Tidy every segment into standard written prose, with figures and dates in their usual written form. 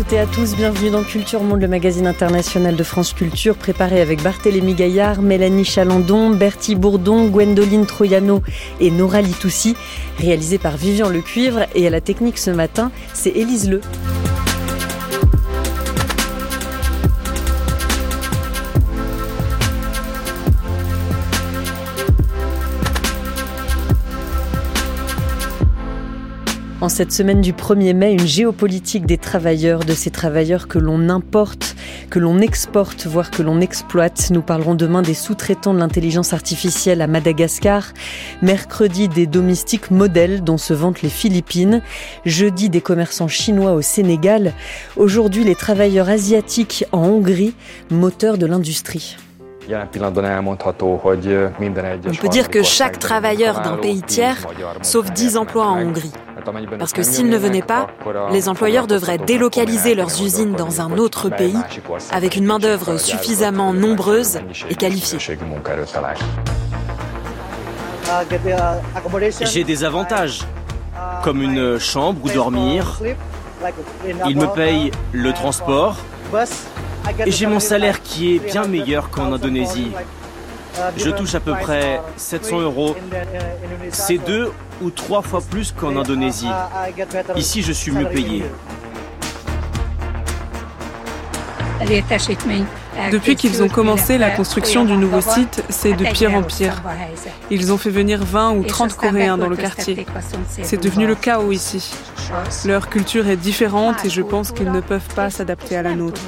toutes et à tous, bienvenue dans Culture Monde, le magazine international de France Culture, préparé avec Barthélémy Gaillard, Mélanie Chalandon, Bertie Bourdon, Gwendoline Troiano et Nora Litoussi, réalisé par Vivian Lecuivre, et à la technique ce matin, c'est Élise Le. En cette semaine du 1er mai, une géopolitique des travailleurs, de ces travailleurs que l'on importe, que l'on exporte, voire que l'on exploite. Nous parlerons demain des sous-traitants de l'intelligence artificielle à Madagascar. Mercredi, des domestiques modèles dont se vantent les Philippines. Jeudi, des commerçants chinois au Sénégal. Aujourd'hui, les travailleurs asiatiques en Hongrie, moteur de l'industrie. On peut dire que chaque travailleur d'un pays tiers sauve 10 emplois en Hongrie. Parce que s'ils ne venaient pas, les employeurs devraient délocaliser leurs usines dans un autre pays avec une main-d'œuvre suffisamment nombreuse et qualifiée. J'ai des avantages, comme une chambre où dormir. Ils me payent le transport. Et j'ai mon salaire qui est bien meilleur qu'en Indonésie. Je touche à peu près 700 €. C'est 2 ou 3 fois plus qu'en Indonésie. Ici, je suis mieux payé. Depuis qu'ils ont commencé la construction du nouveau site, c'est de pire en pire. Ils ont fait venir 20 ou 30 Coréens dans le quartier. C'est devenu le chaos ici. Leur culture est différente et je pense qu'ils ne peuvent pas s'adapter à la nôtre.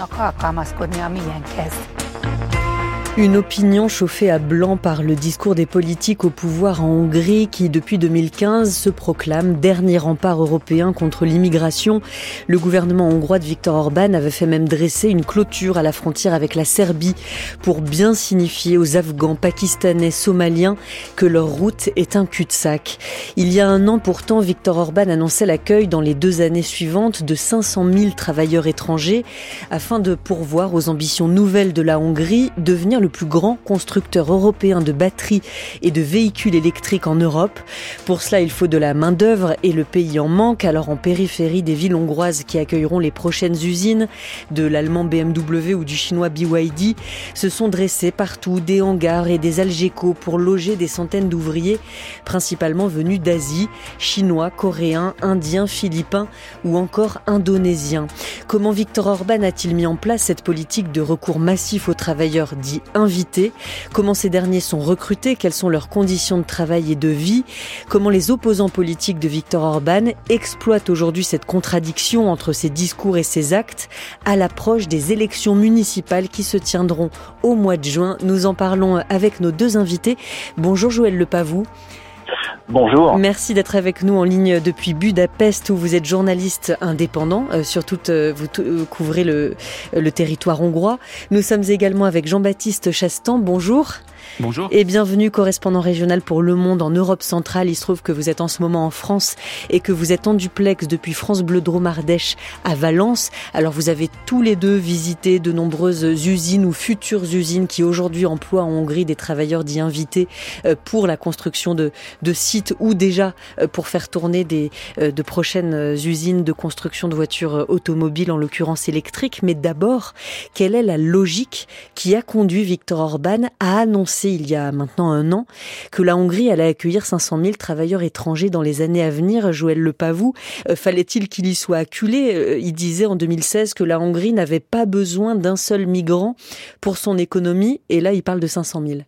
Une opinion chauffée à blanc par le discours des politiques au pouvoir en Hongrie qui, depuis 2015, se proclame dernier rempart européen contre l'immigration. Le gouvernement hongrois de Viktor Orban avait fait même dresser une clôture à la frontière avec la Serbie pour bien signifier aux Afghans, Pakistanais, Somaliens que leur route est un cul-de-sac. Il y a un an pourtant, Viktor Orban annonçait l'accueil dans les 2 années suivantes de 500 000 travailleurs étrangers afin de pourvoir aux ambitions nouvelles de la Hongrie, devenir le plus grand constructeur européen de batteries et de véhicules électriques en Europe. Pour cela, il faut de la main-d'œuvre et le pays en manque. Alors en périphérie des villes hongroises qui accueilleront les prochaines usines, de l'allemand BMW ou du chinois BYD, se sont dressés partout des hangars et des Algeco pour loger des centaines d'ouvriers, principalement venus d'Asie, chinois, coréens, indiens, philippins ou encore indonésiens. Comment Viktor Orban a-t-il mis en place cette politique de recours massif aux travailleurs dits invités? Comment ces derniers sont recrutés? Quelles sont leurs conditions de travail et de vie? Comment les opposants politiques de Viktor Orban exploitent aujourd'hui cette contradiction entre ses discours et ses actes à l'approche des élections municipales qui se tiendront au mois de juin? Nous en parlons avec nos 2 invités. Bonjour Joël Lepavou. Bonjour. Merci d'être avec nous en ligne depuis Budapest où vous êtes journaliste indépendant. Vous couvrez le territoire hongrois. Nous sommes également avec Jean-Baptiste Chastan. Bonjour. Bonjour. Et bienvenue, correspondant régional pour Le Monde en Europe centrale. Il se trouve que vous êtes en ce moment en France et que vous êtes en duplex depuis France Bleu Drôme Ardèche à Valence. Alors vous avez tous les deux visité de nombreuses usines ou futures usines qui aujourd'hui emploient en Hongrie des travailleurs dits invités pour la construction de sites ou déjà pour faire tourner de prochaines usines de construction de voitures automobiles, en l'occurrence électriques. Mais d'abord, quelle est la logique qui a conduit Viktor Orban à annoncer il y a maintenant 1 an que la Hongrie allait accueillir 500 000 travailleurs étrangers dans les années à venir? Joël Lepavou, fallait-il qu'il y soit acculé? Il disait en 2016 que la Hongrie n'avait pas besoin d'un seul migrant pour son économie, et là il parle de 500 000.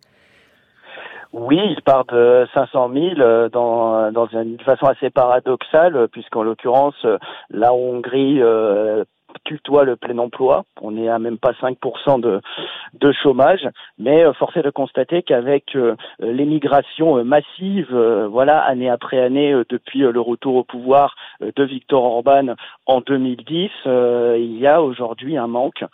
Oui, il part de 500 000 dans une façon assez paradoxale, puisqu'en l'occurrence, la Hongrie tutoie le plein emploi. On est à même pas 5% de chômage, mais force est de constater qu'avec l'émigration massive, année après année, depuis le retour au pouvoir de Viktor Orban en 2010, il y a aujourd'hui un manque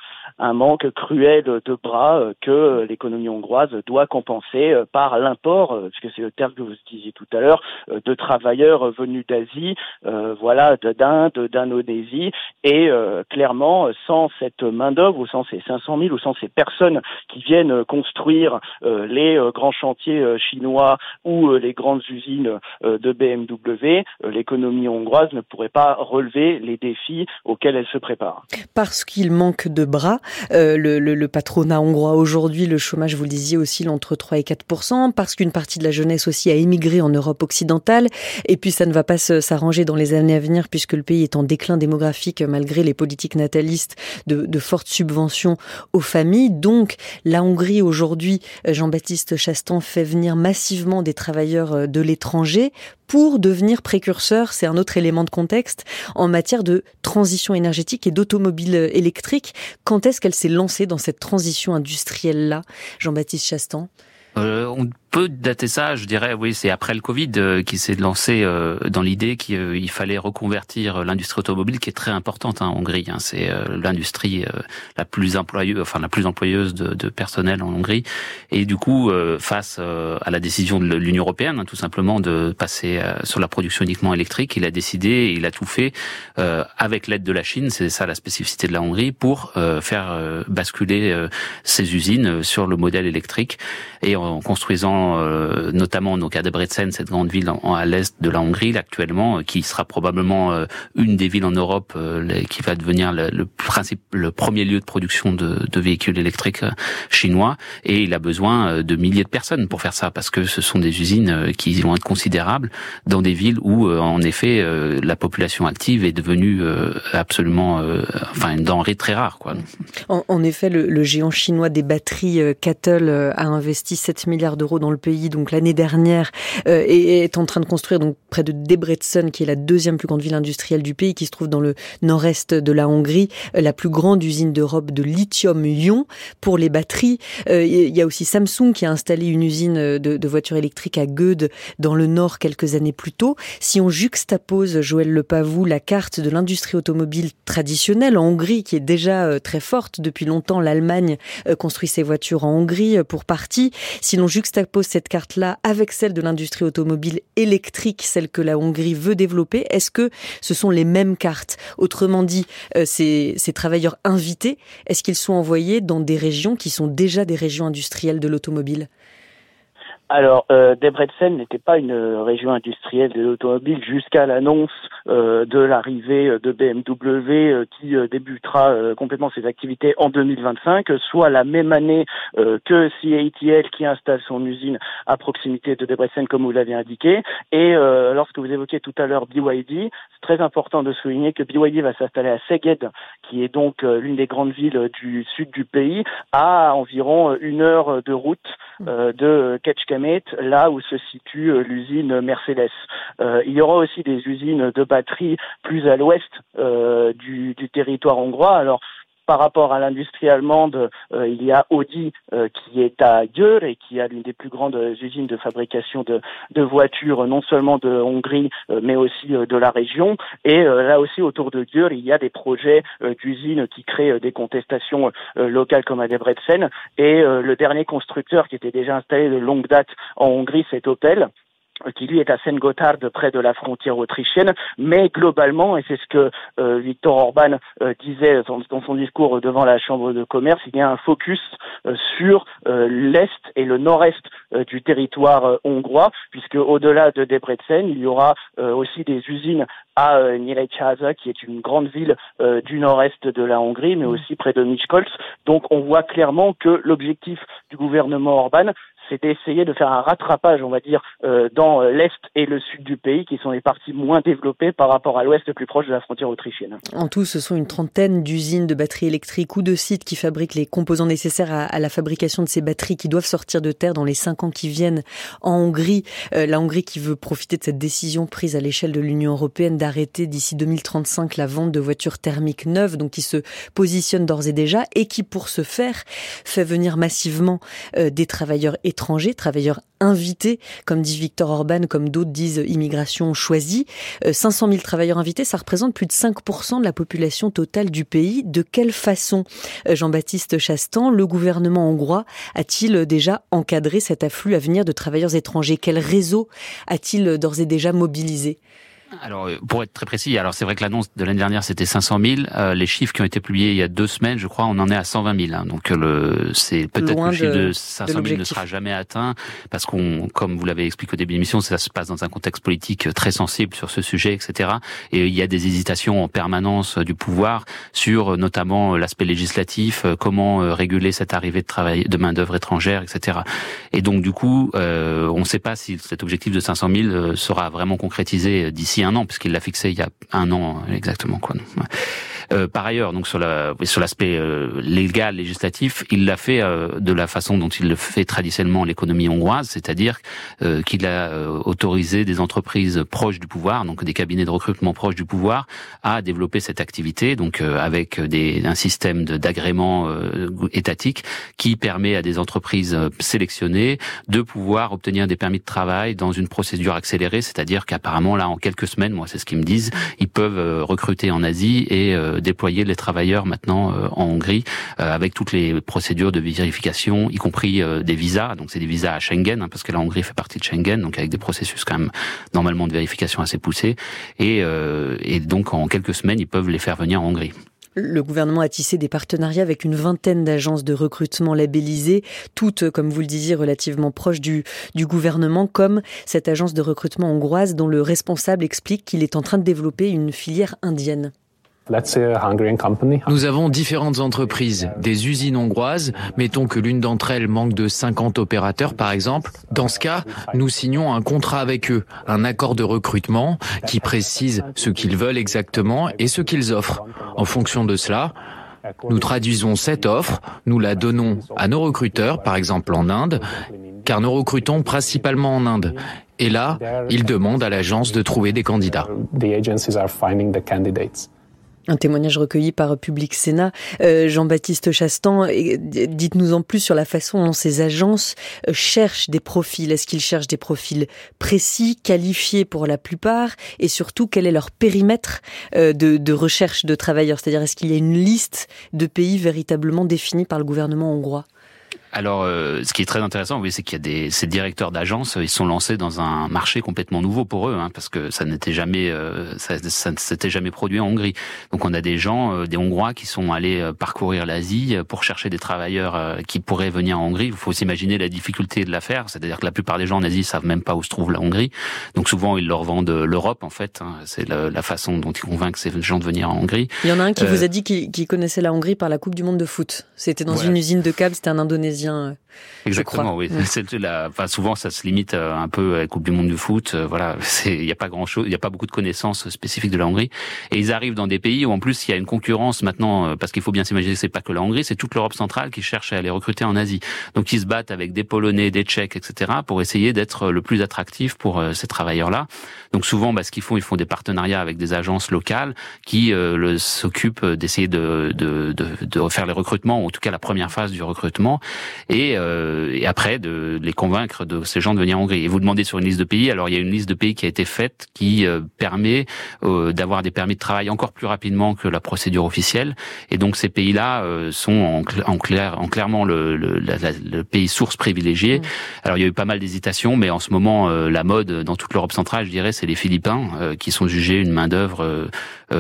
cruel de bras que l'économie hongroise doit compenser par l'import, parce que c'est le terme que vous disiez tout à l'heure, de travailleurs venus d'Asie, d'Inde, d'Indonésie, et clairement, sans cette main-d'œuvre, ou sans ces 500 000, ou sans ces personnes qui viennent construire les grands chantiers chinois ou les grandes usines de BMW, l'économie hongroise ne pourrait pas relever les défis auxquels elle se prépare. Parce qu'il manque de bras, le patronat hongrois aujourd'hui, le chômage, vous le disiez, oscille entre 3 et 4%, parce qu'une partie de la jeunesse aussi a émigré en Europe occidentale, et puis ça ne va pas s'arranger dans les années à venir puisque le pays est en déclin démographique malgré les politiques natalistes de fortes subventions aux familles. Donc la Hongrie aujourd'hui, Jean-Baptiste Chastan, fait venir massivement des travailleurs de l'étranger pour devenir précurseur, c'est un autre élément de contexte, en matière de transition énergétique et d'automobile électrique. Quand est-ce qu'elle s'est lancée dans cette transition industrielle-là, Jean-Baptiste Chastan ? On peut dater ça, je dirais, oui, c'est après le Covid qui s'est lancé dans l'idée qu'il fallait reconvertir l'industrie automobile qui est très importante en Hongrie. C'est l'industrie la plus employeuse de personnel en Hongrie. Et du coup, face à la décision de l'Union européenne, tout simplement de passer sur la production uniquement électrique, il a décidé, et il a tout fait avec l'aide de la Chine, c'est ça la spécificité de la Hongrie, pour faire basculer ses usines sur le modèle électrique, et en construisant notamment au cas de Debrecen, cette grande ville à l'est de la Hongrie actuellement, qui sera probablement une des villes en Europe qui va devenir le premier lieu de production de véhicules électriques chinois. Et il a besoin de milliers de personnes pour faire ça, parce que ce sont des usines qui vont être considérables dans des villes où, en effet, la population active est devenue absolument, une denrée très rare, quoi. En effet, le géant chinois des batteries CATL a investi 7 milliards d'euros dans le pays, donc l'année dernière, et est en train de construire donc près de Debrecen, qui est la deuxième plus grande ville industrielle du pays, qui se trouve dans le nord-est de la Hongrie, la plus grande usine d'Europe de lithium-ion pour les batteries. Il y a aussi Samsung qui a installé une usine de voitures électriques à Göd, dans le nord, quelques années plus tôt. Si on juxtapose, Joël Lepavou, la carte de l'industrie automobile traditionnelle en Hongrie, qui est déjà très forte depuis longtemps, l'Allemagne construit ses voitures en Hongrie pour partie. Si l'on juxtapose cette carte-là avec celle de l'industrie automobile électrique, celle que la Hongrie veut développer, est-ce que ce sont les mêmes cartes ? Autrement dit, ces travailleurs invités, est-ce qu'ils sont envoyés dans des régions qui sont déjà des régions industrielles de l'automobile ? Alors, Debrecen n'était pas une région industrielle de l'automobile jusqu'à l'annonce de l'arrivée de BMW qui débutera complètement ses activités en 2025, soit la même année que CATL qui installe son usine à proximité de Debrecen, comme vous l'avez indiqué. Et lorsque vous évoquiez tout à l'heure BYD, c'est très important de souligner que BYD va s'installer à Szeged, qui est donc l'une des grandes villes du sud du pays, à environ 1 heure de route de Kecskemét, là où se situe l'usine Mercedes. Il y aura aussi des usines de batteries plus à l'ouest du territoire hongrois. Alors, par rapport à l'industrie allemande, il y a Audi qui est à Győr et qui a l'une des plus grandes usines de fabrication de voitures, non seulement de Hongrie, mais aussi de la région. Et là aussi, autour de Győr, il y a des projets d'usines qui créent des contestations locales comme à Debrecen. Et le dernier constructeur qui était déjà installé de longue date en Hongrie, c'est Opel, qui lui est à Szentgotthard, près de la frontière autrichienne, mais globalement, et c'est ce que Viktor Orban disait dans son discours devant la Chambre de commerce, il y a un focus sur l'est et le nord-est du territoire hongrois, puisque au-delà de Debrecen, il y aura aussi des usines à Nyíregyháza, qui est une grande ville du nord-est de la Hongrie, mais aussi près de Miskolc. Donc on voit clairement que l'objectif du gouvernement Orban, c'est d'essayer de faire un rattrapage, on va dire, dans l'est et le sud du pays, qui sont des parties moins développées par rapport à l'ouest, plus proche de la frontière autrichienne. En tout, ce sont une trentaine d'usines de batteries électriques ou de sites qui fabriquent les composants nécessaires à la fabrication de ces batteries qui doivent sortir de terre dans les 5 ans qui viennent en Hongrie. La Hongrie qui veut profiter de cette décision prise à l'échelle de l'Union européenne d'arrêter d'ici 2035 la vente de voitures thermiques neuves, donc qui se positionne d'ores et déjà et qui, pour ce faire, fait venir massivement des travailleurs étrangers, travailleurs invités, comme dit Viktor Orban, comme d'autres disent immigration choisie. 500 000 travailleurs invités, ça représente plus de 5% de la population totale du pays. De quelle façon, Jean-Baptiste Chastan, le gouvernement hongrois a-t-il déjà encadré cet afflux à venir de travailleurs étrangers ? Quel réseau a-t-il d'ores et déjà mobilisé ? Alors, pour être très précis, alors c'est vrai que l'annonce de l'année dernière, c'était 500 000. Les chiffres qui ont été publiés il y a 2 semaines, je crois, on en est à 120 000. Donc, c'est peut-être que le chiffre de 500 000 ne sera jamais atteint, parce comme vous l'avez expliqué au début de l'émission, ça se passe dans un contexte politique très sensible sur ce sujet, etc. Et il y a des hésitations en permanence du pouvoir sur notamment l'aspect législatif, comment réguler cette arrivée de main-d'œuvre étrangère, etc. Et donc, du coup, on ne sait pas si cet objectif de 500 000 sera vraiment concrétisé d'ici 1 an, puisqu'il l'a fixé il y a 1 an exactement, quoi. Par ailleurs, donc sur l'aspect légal, législatif, il l'a fait de la façon dont il le fait traditionnellement l'économie hongroise, c'est-à-dire qu'il a autorisé des entreprises proches du pouvoir, donc des cabinets de recrutement proches du pouvoir, à développer cette activité, donc avec un système d'agrément étatique qui permet à des entreprises sélectionnées de pouvoir obtenir des permis de travail dans une procédure accélérée, c'est-à-dire qu'apparemment là en quelques semaines, moi c'est ce qu'ils me disent, ils peuvent recruter en Asie et déployer les travailleurs maintenant en Hongrie avec toutes les procédures de vérification, y compris des visas. Donc c'est des visas à Schengen, parce que la Hongrie fait partie de Schengen, donc avec des processus quand même normalement de vérification assez poussés. Et donc en quelques semaines, ils peuvent les faire venir en Hongrie. Le gouvernement a tissé des partenariats avec une vingtaine d'agences de recrutement labellisées, toutes, comme vous le disiez, relativement proches du gouvernement, comme cette agence de recrutement hongroise dont le responsable explique qu'il est en train de développer une filière indienne. Nous avons différentes entreprises, des usines hongroises. Mettons que l'une d'entre elles manque de 50 opérateurs, par exemple. Dans ce cas, nous signons un contrat avec eux, un accord de recrutement qui précise ce qu'ils veulent exactement et ce qu'ils offrent. En fonction de cela, nous traduisons cette offre, nous la donnons à nos recruteurs, par exemple en Inde, car nous recrutons principalement en Inde. Et là, ils demandent à l'agence de trouver des candidats. Un témoignage recueilli par Public Sénat. Jean-Baptiste Chastan, dites-nous en plus sur la façon dont ces agences cherchent des profils. Est-ce qu'ils cherchent des profils précis, qualifiés pour la plupart, et surtout quel est leur périmètre de recherche de travailleurs? C'est-à-dire, est-ce qu'il y a une liste de pays véritablement définie par le gouvernement hongrois? Alors, ce qui est très intéressant, oui, c'est qu'il y a ces directeurs d'agences, ils sont lancés dans un marché complètement nouveau pour eux, parce que ça n'était jamais, ça ne s'était jamais produit en Hongrie. Donc, on a des gens, des Hongrois, qui sont allés parcourir l'Asie pour chercher des travailleurs qui pourraient venir en Hongrie. Il faut s'imaginer la difficulté de l'affaire, c'est-à-dire que la plupart des gens en Asie savent même pas où se trouve la Hongrie. Donc, souvent, ils leur vendent l'Europe, en fait. C'est la façon dont ils convainquent ces gens de venir en Hongrie. Il y en a un qui vous a dit qu'il connaissait la Hongrie par la Coupe du Monde de foot. C'était dans une usine de câbles, c'était un Indonésien. Exactement, oui. Souvent, ça se limite un peu à la Coupe du Monde du foot. Il n'y a pas grand-chose, il n'y a pas beaucoup de connaissances spécifiques de la Hongrie. Et ils arrivent dans des pays où, en plus, il y a une concurrence maintenant, parce qu'il faut bien s'imaginer que c'est pas que la Hongrie, c'est toute l'Europe centrale qui cherche à les recruter en Asie. Donc, ils se battent avec des Polonais, des Tchèques, etc., pour essayer d'être le plus attractif pour ces travailleurs-là. Donc, souvent, ce qu'ils font, ils font des partenariats avec des agences locales qui s'occupent d'essayer de refaire les recrutements, ou en tout cas la première phase du recrutement. Et après de les convaincre de ces gens de venir en Hongrie. Et vous demandez sur une liste de pays, alors il y a une liste de pays qui a été faite qui permet d'avoir des permis de travail encore plus rapidement que la procédure officielle. Et donc ces pays-là sont clairement le pays source privilégié. Alors il y a eu pas mal d'hésitations, mais en ce moment la mode dans toute l'Europe centrale, je dirais, c'est les Philippins qui sont jugés une main-d'œuvre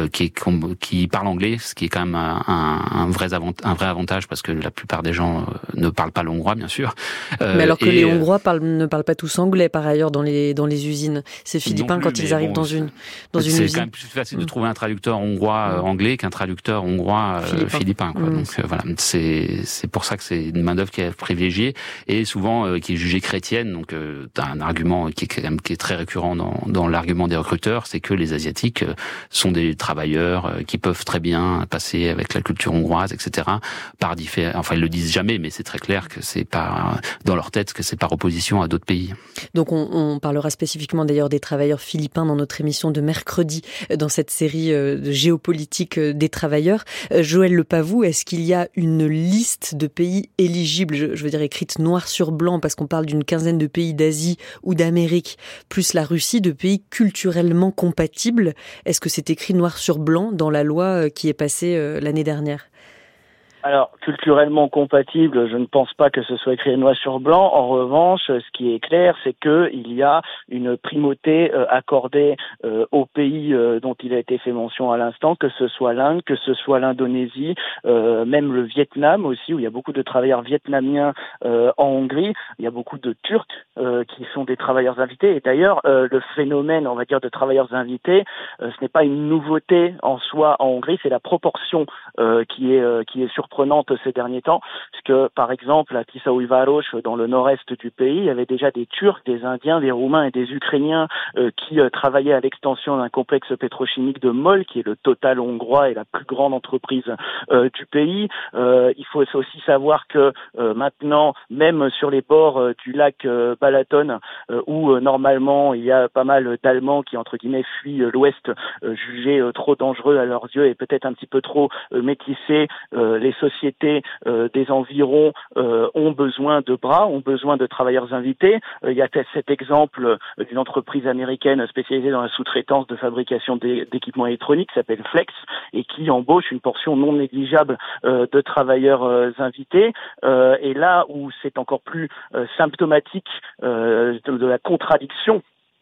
qui parle anglais, ce qui est quand même un vrai avantage parce que la plupart des gens ne parlent pas l'hongrois, bien sûr. Mais alors que les Hongrois ne parlent pas tous anglais, par ailleurs, dans les usines. Ces Philippins, quand ils arrivent dans une usine. C'est quand même plus facile de trouver un traducteur hongrois anglais qu'un traducteur hongrois philippin. Donc voilà, c'est pour ça que c'est une main-d'œuvre qui est privilégiée et souvent qui est jugée chrétienne. Donc t'as un argument qui est très récurrent dans l'argument des recruteurs, c'est que les Asiatiques sont des travailleurs qui peuvent très bien passer avec la culture hongroise, etc. Enfin, ils le disent jamais, mais c'est très clair que c'est pas dans leur tête, que c'est par opposition à d'autres pays. Donc on parlera spécifiquement d'ailleurs des travailleurs philippins dans notre émission de mercredi, dans cette série de géopolitique des travailleurs. Joël Lepavou, est-ce qu'il y a une liste de pays éligibles, je veux dire écrite noir sur blanc, parce qu'on parle d'une quinzaine de pays d'Asie ou d'Amérique, plus la Russie, de pays culturellement compatibles? Est-ce que c'est écrit noir sur blanc dans la loi qui est passée l'année dernière? Alors, culturellement compatible, je ne pense pas que ce soit écrit noir sur blanc. En revanche, ce qui est clair, c'est qu'il y a une primauté accordée aux pays dont il a été fait mention à l'instant, que ce soit l'Inde, que ce soit l'Indonésie, même le Vietnam aussi, où il y a beaucoup de travailleurs vietnamiens en Hongrie. Il y a beaucoup de Turcs qui sont des travailleurs invités. Et d'ailleurs, le phénomène, on va dire, de travailleurs invités, ce n'est pas une nouveauté en soi en Hongrie, c'est la proportion qui est surprenante ces derniers temps, parce que par exemple à Tiszaújváros, dans le nord-est du pays, il y avait déjà des Turcs, des Indiens, des Roumains et des Ukrainiens qui travaillaient à l'extension d'un complexe pétrochimique de MOL, qui est le Total hongrois et la plus grande entreprise du pays. Il faut aussi savoir que maintenant, même sur les bords du lac Balaton, où normalement il y a pas mal d'Allemands qui entre guillemets fuient l'Ouest, jugés trop dangereux à leurs yeux et peut-être un petit peu trop métissés, les sociétés des environs ont besoin de bras, ont besoin de travailleurs invités. Il y a cet exemple d'une entreprise américaine spécialisée dans la sous-traitance de fabrication d'équipements électroniques qui s'appelle Flex et qui embauche une portion non négligeable de travailleurs invités. Et là où c'est encore plus symptomatique de la contradiction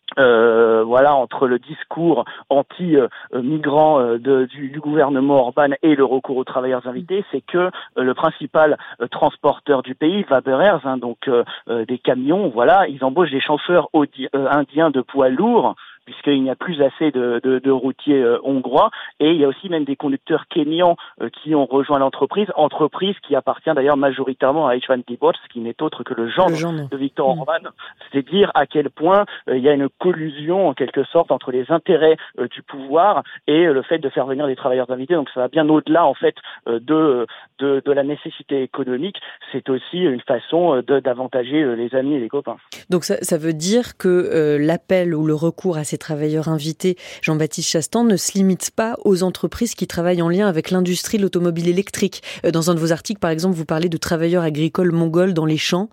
entre le discours anti-migrants du gouvernement Orban et le recours aux travailleurs invités, c'est que le principal transporteur du pays, Waberers, des camions, ils embauchent des chauffeurs indiens de poids lourds, puisqu'il n'y a plus assez de routiers hongrois, et il y a aussi même des conducteurs kényans qui ont rejoint l'entreprise qui appartient d'ailleurs majoritairement à István Tibor, qui n'est autre que le gendre de Viktor Orban. C'est dire à quel point il y a une collusion en quelque sorte entre les intérêts du pouvoir et le fait de faire venir des travailleurs invités. Donc ça va bien au-delà en fait de la nécessité économique. C'est aussi une façon d'avantager les amis et les copains. Donc ça veut dire que l'appel ou le recours à ces travailleurs invités, Jean-Baptiste Chastan, ne se limite pas aux entreprises qui travaillent en lien avec l'industrie de l'automobile électrique. Dans un de vos articles, par exemple, vous parlez de travailleurs agricoles mongols dans les champs.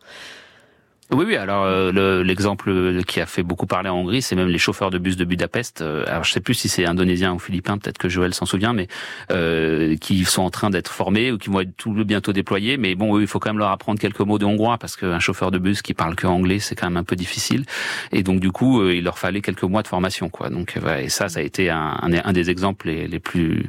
Oui. Alors l'exemple qui a fait beaucoup parler en Hongrie, c'est même les chauffeurs de bus de Budapest. Alors je sais plus si c'est indonésien ou philippin, peut-être que Joël s'en souvient, mais qui sont en train d'être formés ou qui vont être bientôt déployés. Mais bon, eux, il faut quand même leur apprendre quelques mots de hongrois parce qu'un chauffeur de bus qui parle que anglais, c'est quand même un peu difficile. Et donc du coup, il leur fallait quelques mois de formation, quoi. Donc et ça a été un des exemples les plus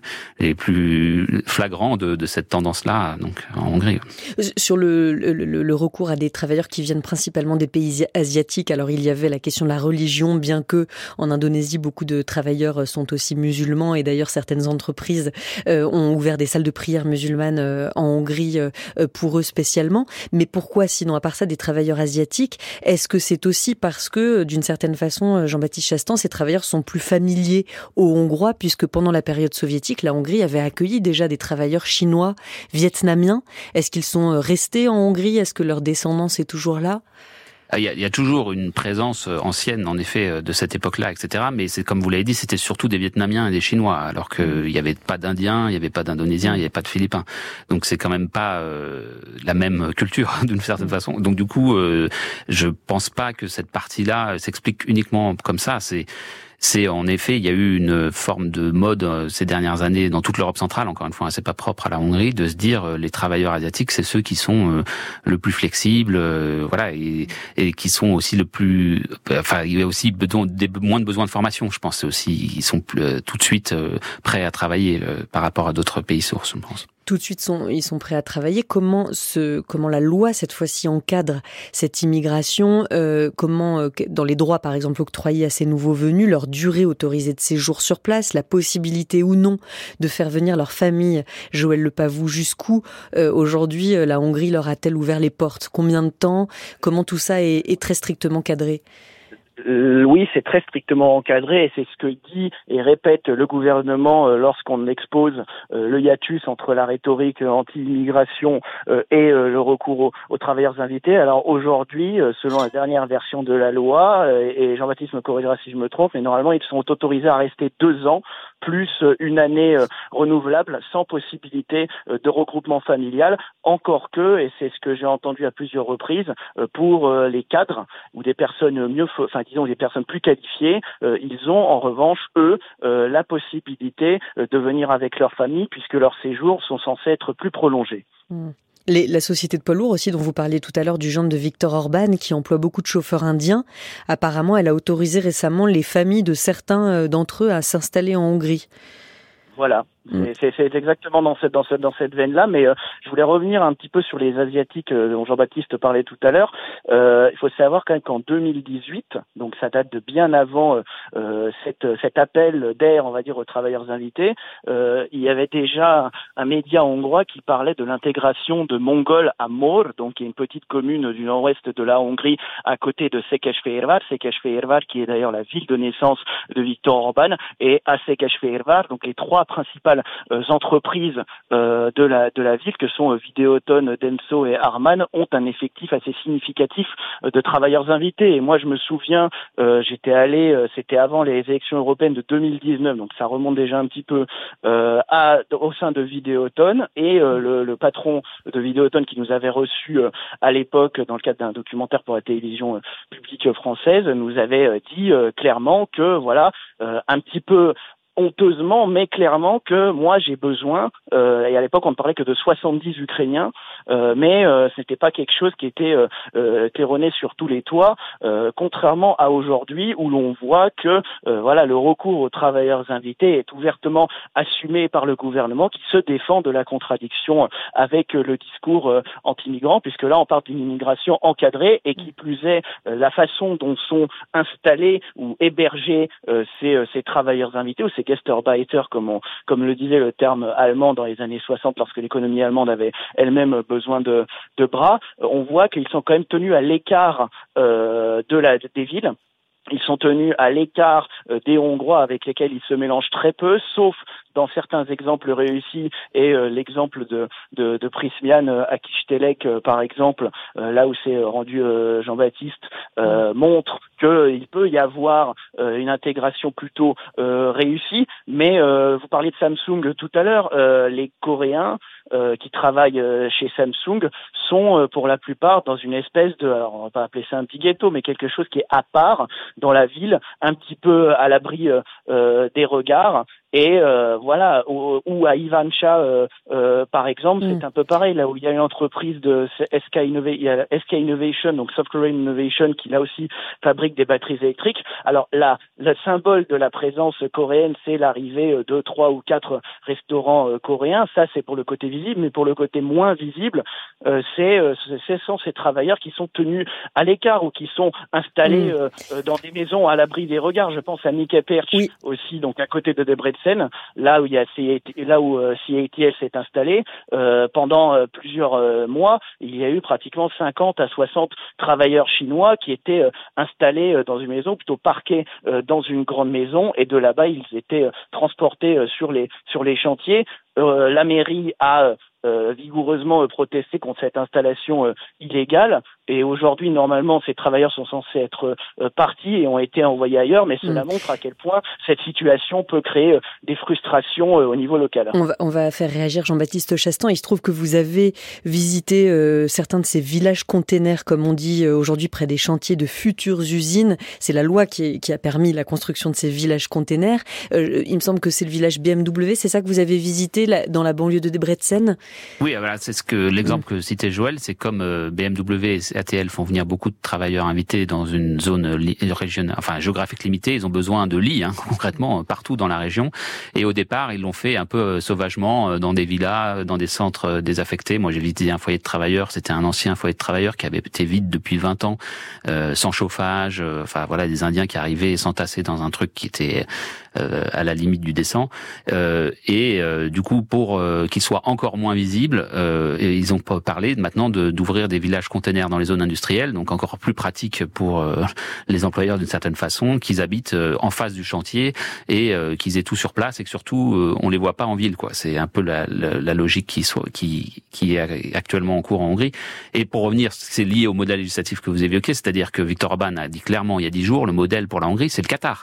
flagrants de cette tendance-là, donc en Hongrie. Sur le recours à des travailleurs qui viennent principalement des pays asiatiques. Alors il y avait la question de la religion, bien que en Indonésie beaucoup de travailleurs sont aussi musulmans et d'ailleurs certaines entreprises ont ouvert des salles de prière musulmanes en Hongrie pour eux spécialement. Mais pourquoi sinon, à part ça, des travailleurs asiatiques? Est-ce que c'est aussi parce que d'une certaine façon, Jean-Baptiste Chastan, ces travailleurs sont plus familiers aux Hongrois, puisque pendant la période soviétique, la Hongrie avait accueilli déjà des travailleurs chinois, vietnamiens. Est-ce qu'ils sont restés en Hongrie? Est-ce que leur descendance est toujours là? Il y a toujours une présence ancienne, en effet, de cette époque-là, etc. Mais c'est comme vous l'avez dit, c'était surtout des Vietnamiens et des Chinois, alors qu'il n'y avait pas d'Indiens, il n'y avait pas d'Indonésiens, il n'y avait pas de Philippins. Donc c'est quand même pas la même culture, d'une certaine façon. Donc du coup, je pense pas que cette partie-là s'explique uniquement comme ça. C'est en effet, il y a eu une forme de mode ces dernières années dans toute l'Europe centrale, encore une fois, c'est pas propre à la Hongrie, de se dire les travailleurs asiatiques, c'est ceux qui sont le plus flexibles, et qui sont aussi le plus. Enfin, il y a aussi moins de besoin de formation, je pense. C'est aussi, ils sont tout de suite prêts à travailler par rapport à d'autres pays sources, je pense. Tout de suite, ils sont prêts à travailler. Comment la loi, cette fois-ci, encadre cette immigration? Comment, dans les droits, par exemple, octroyés à ces nouveaux venus, leur durée autorisée de séjour sur place, la possibilité ou non de faire venir leur famille, Joël Lepavou, jusqu'où aujourd'hui la Hongrie leur a-t-elle ouvert les portes? Combien de temps? Comment tout ça est très strictement cadré? Oui, c'est très strictement encadré et c'est ce que dit et répète le gouvernement lorsqu'on expose le hiatus entre la rhétorique anti-immigration et le recours aux travailleurs invités. Alors aujourd'hui, selon la dernière version de la loi, et Jean-Baptiste me corrigera si je me trompe, mais normalement ils sont autorisés à rester 2 ans plus une année renouvelable sans possibilité de regroupement familial, encore que, et c'est ce que j'ai entendu à plusieurs reprises, pour les cadres ou des personnes disons des personnes plus qualifiées, ils ont en revanche, eux, la possibilité de venir avec leur famille puisque leurs séjours sont censés être plus prolongés. La société de poids lourds aussi, dont vous parliez tout à l'heure, du genre de Viktor Orban, qui emploie beaucoup de chauffeurs indiens, apparemment, elle a autorisé récemment les familles de certains d'entre eux à s'installer en Hongrie. Voilà. C'est exactement dans cette veine-là, mais je voulais revenir un petit peu sur les Asiatiques dont Jean-Baptiste parlait tout à l'heure. Il faut savoir quand même qu'en 2018, donc ça date de bien avant cet appel d'air, on va dire, aux travailleurs invités, il y avait déjà un média hongrois qui parlait de l'intégration de Mongols à Mór, donc qui est une petite commune du nord-ouest de la Hongrie, à côté de Székesfehérvár qui est d'ailleurs la ville de naissance de Viktor Orban, et à Székesfehérvár, donc les trois principales entreprises de la ville, que sont Videoton, Denso et Harman, ont un effectif assez significatif de travailleurs invités. Et moi, je me souviens, j'étais allé, c'était avant les élections européennes de 2019, donc ça remonte déjà un petit peu au sein de Videoton, et le patron de Videoton qui nous avait reçus à l'époque dans le cadre d'un documentaire pour la télévision publique française nous avait dit clairement que voilà, un petit peu honteusement, mais clairement que moi j'ai besoin, et à l'époque on ne parlait que de 70 Ukrainiens, mais c'était pas quelque chose qui était claironné sur tous les toits, contrairement à aujourd'hui où l'on voit que voilà, le recours aux travailleurs invités est ouvertement assumé par le gouvernement qui se défend de la contradiction avec le discours anti-migrant, puisque là on parle d'une immigration encadrée et qui plus est la façon dont sont installés ou hébergés ces travailleurs invités ou ces Gastarbeiter, comme le disait le terme allemand dans les années 60 lorsque l'économie allemande avait elle-même besoin de bras, on voit qu'ils sont quand même tenus à l'écart des villes. Ils sont tenus à l'écart des Hongrois avec lesquels ils se mélangent très peu, sauf dans certains exemples réussis, et l'exemple de Prismian à Kistelec, par exemple, là où c'est rendu Jean-Baptiste, montre qu'il peut y avoir une intégration plutôt réussie. Mais vous parliez de Samsung tout à l'heure, les Coréens qui travaillent chez Samsung sont pour la plupart dans une espèce de, alors on va pas appeler ça un petit ghetto, mais quelque chose qui est à part dans la ville, un petit peu à l'abri des regards. Et voilà, ou à Ivancha, par exemple, c'est un peu pareil, là où il y a une entreprise de SK Innovation, donc Software Innovation, qui là aussi fabrique des batteries électriques. Alors là, le symbole de la présence coréenne, c'est l'arrivée de 3 ou 4 restaurants coréens. Ça, c'est pour le côté visible, mais pour le côté moins visible, ce sont ces travailleurs qui sont tenus à l'écart ou qui sont installés dans des maisons à l'abri des regards. Je pense à Nick Perch aussi, donc à côté de Debrecen, là où CATL s'est installé. Pendant plusieurs mois, il y a eu pratiquement 50 à 60 travailleurs chinois qui étaient installés dans une maison, plutôt parqués dans une grande maison, et de là-bas ils étaient transportés sur les chantiers. La mairie a vigoureusement protesté contre cette installation illégale, et aujourd'hui normalement ces travailleurs sont censés être partis et ont été envoyés ailleurs, mais cela montre à quel point cette situation peut créer des frustrations au niveau local. On va faire réagir Jean-Baptiste Chastan. Il se trouve que vous avez visité certains de ces villages containers, comme on dit aujourd'hui, près des chantiers de futures usines. C'est la loi qui a permis la construction de ces villages containers. Il me semble que c'est le village BMW, c'est ça que vous avez visité dans la banlieue de Debrecen? Oui, voilà, c'est l'exemple que citait Joël, c'est comme BMW et ATL font venir beaucoup de travailleurs invités dans une zone régionale, enfin géographique limitée, ils ont besoin de lits, concrètement, partout dans la région. Et au départ, ils l'ont fait un peu sauvagement, dans des villas, dans des centres désaffectés. Moi, j'ai visité un foyer de travailleurs, c'était un ancien foyer de travailleurs qui avait été vide depuis 20 ans, sans chauffage, enfin voilà, des Indiens qui arrivaient et s'entassaient dans un truc qui était à la limite du décent. Du coup, pour qu'ils soient encore moins visibles, ils ont parlé maintenant d'ouvrir des villages containers dans les zones industrielles, donc encore plus pratique pour les employeurs d'une certaine façon, qu'ils habitent en face du chantier et qu'ils aient tout sur place, et que surtout on les voit pas en ville, quoi. C'est un peu la logique qui est actuellement en cours en Hongrie. Et pour revenir, c'est lié au modèle législatif que vous évoquez, c'est-à-dire que Viktor Orban a dit clairement il y a 10 jours, le modèle pour la Hongrie, c'est le Qatar.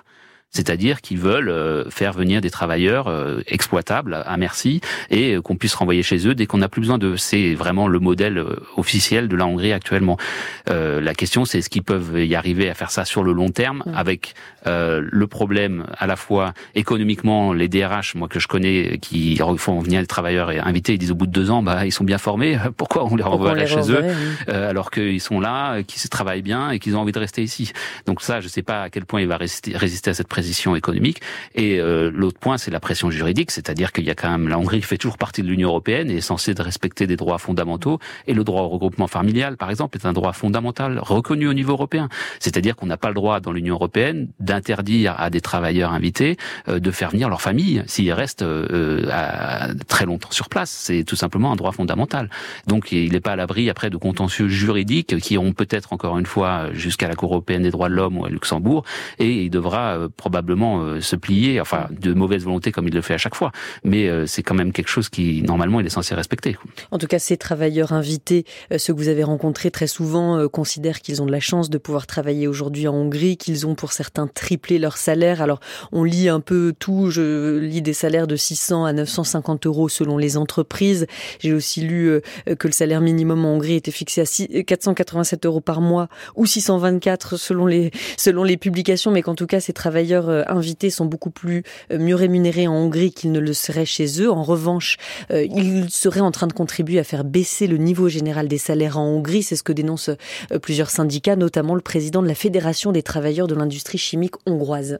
C'est-à-dire qu'ils veulent faire venir des travailleurs exploitables à merci et qu'on puisse renvoyer chez eux dès qu'on n'a plus besoin d'eux. C'est vraiment le modèle officiel de la Hongrie actuellement. La question, c'est est-ce qu'ils peuvent y arriver à faire ça sur le long terme avec le problème à la fois économiquement, les DRH, moi que je connais, qui font venir les travailleurs invités, ils disent au bout de 2 ans, ils sont bien formés, pourquoi on les renvoie chez eux alors qu'ils sont là, qu'ils travaillent bien et qu'ils ont envie de rester ici. Donc ça, je ne sais pas à quel point il va résister à cette pression économique. Et l'autre point, c'est la pression juridique, c'est-à-dire qu'il y a quand même la Hongrie fait toujours partie de l'Union européenne et est censée respecter des droits fondamentaux. Et le droit au regroupement familial, par exemple, est un droit fondamental reconnu au niveau européen. C'est-à-dire qu'on n'a pas le droit dans l'Union européenne d'interdire à des travailleurs invités de faire venir leur famille s'ils restent très longtemps sur place. C'est tout simplement un droit fondamental. Donc il n'est pas à l'abri après de contentieux juridiques qui iront peut-être encore une fois jusqu'à la Cour européenne des droits de l'homme ou à Luxembourg, et il devra probablement se plier, enfin de mauvaise volonté comme il le fait à chaque fois, mais c'est quand même quelque chose qui normalement il est censé respecter. En tout cas, ces travailleurs invités, ceux que vous avez rencontrés très souvent, considèrent qu'ils ont de la chance de pouvoir travailler aujourd'hui en Hongrie, qu'ils ont pour certains triplé leur salaire. Alors on lit un peu tout, je lis des salaires de 600 à 950 euros selon les entreprises. J'ai aussi lu que le salaire minimum en Hongrie était fixé à 487 euros par mois ou 624 selon les publications, mais qu'en tout cas ces travailleurs invités sont beaucoup mieux rémunérés en Hongrie qu'ils ne le seraient chez eux. En revanche, ils seraient en train de contribuer à faire baisser le niveau général des salaires en Hongrie. C'est ce que dénoncent plusieurs syndicats, notamment le président de la Fédération des travailleurs de l'industrie chimique hongroise.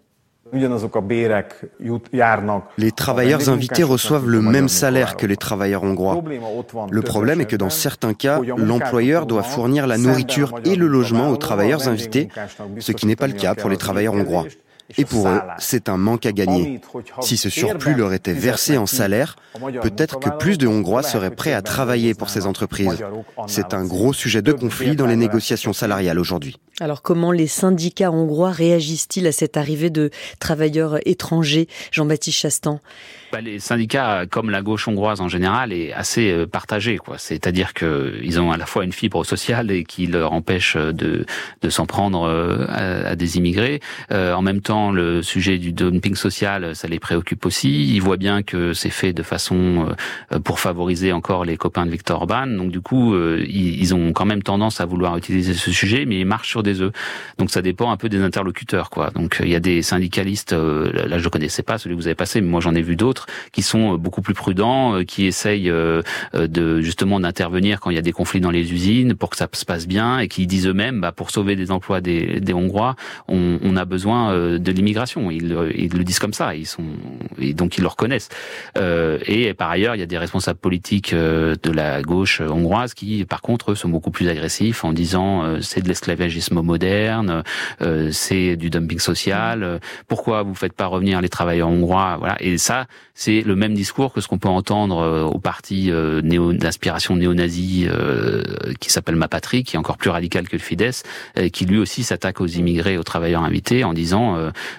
Les travailleurs invités reçoivent le même salaire que les travailleurs hongrois. Le problème est que dans certains cas, l'employeur doit fournir la nourriture et le logement aux travailleurs invités, ce qui n'est pas le cas pour les travailleurs hongrois. Et pour eux, c'est un manque à gagner. Si ce surplus leur était versé en salaire, peut-être que plus de Hongrois seraient prêts à travailler pour ces entreprises. C'est un gros sujet de conflit dans les négociations salariales aujourd'hui. Alors comment les syndicats hongrois réagissent-ils à cette arrivée de travailleurs étrangers, Jean-Baptiste Chastan? Les syndicats, comme la gauche hongroise en général, est assez partagée, quoi. C'est-à-dire que ils ont à la fois une fibre sociale et qui leur empêche de s'en prendre à des immigrés. En même temps, le sujet du dumping social, ça les préoccupe aussi. Ils voient bien que c'est fait de façon pour favoriser encore les copains de Viktor Orbán. Donc du coup, ils ont quand même tendance à vouloir utiliser ce sujet, mais ils marchent sur des œufs. Donc ça dépend un peu des interlocuteurs, quoi. Donc il y a des syndicalistes, là je ne connaissais pas celui que vous avez passé, mais moi j'en ai vu d'autres qui sont beaucoup plus prudents, qui essayent de justement d'intervenir quand il y a des conflits dans les usines pour que ça se passe bien, et qui disent eux-mêmes, pour sauver des emplois des Hongrois, on a besoin de l'immigration. Ils le disent comme ça, et donc ils le reconnaissent. Et par ailleurs, il y a des responsables politiques de la gauche hongroise qui, par contre, eux, sont beaucoup plus agressifs en disant c'est de l'esclavagisme moderne, c'est du dumping social. Pourquoi vous faites pas revenir les travailleurs hongrois? Voilà. Et ça, c'est le même discours que ce qu'on peut entendre au parti d'inspiration néo-nazie qui s'appelle Ma Patrie, qui est encore plus radical que le Fidesz, qui lui aussi s'attaque aux immigrés, aux travailleurs invités, en disant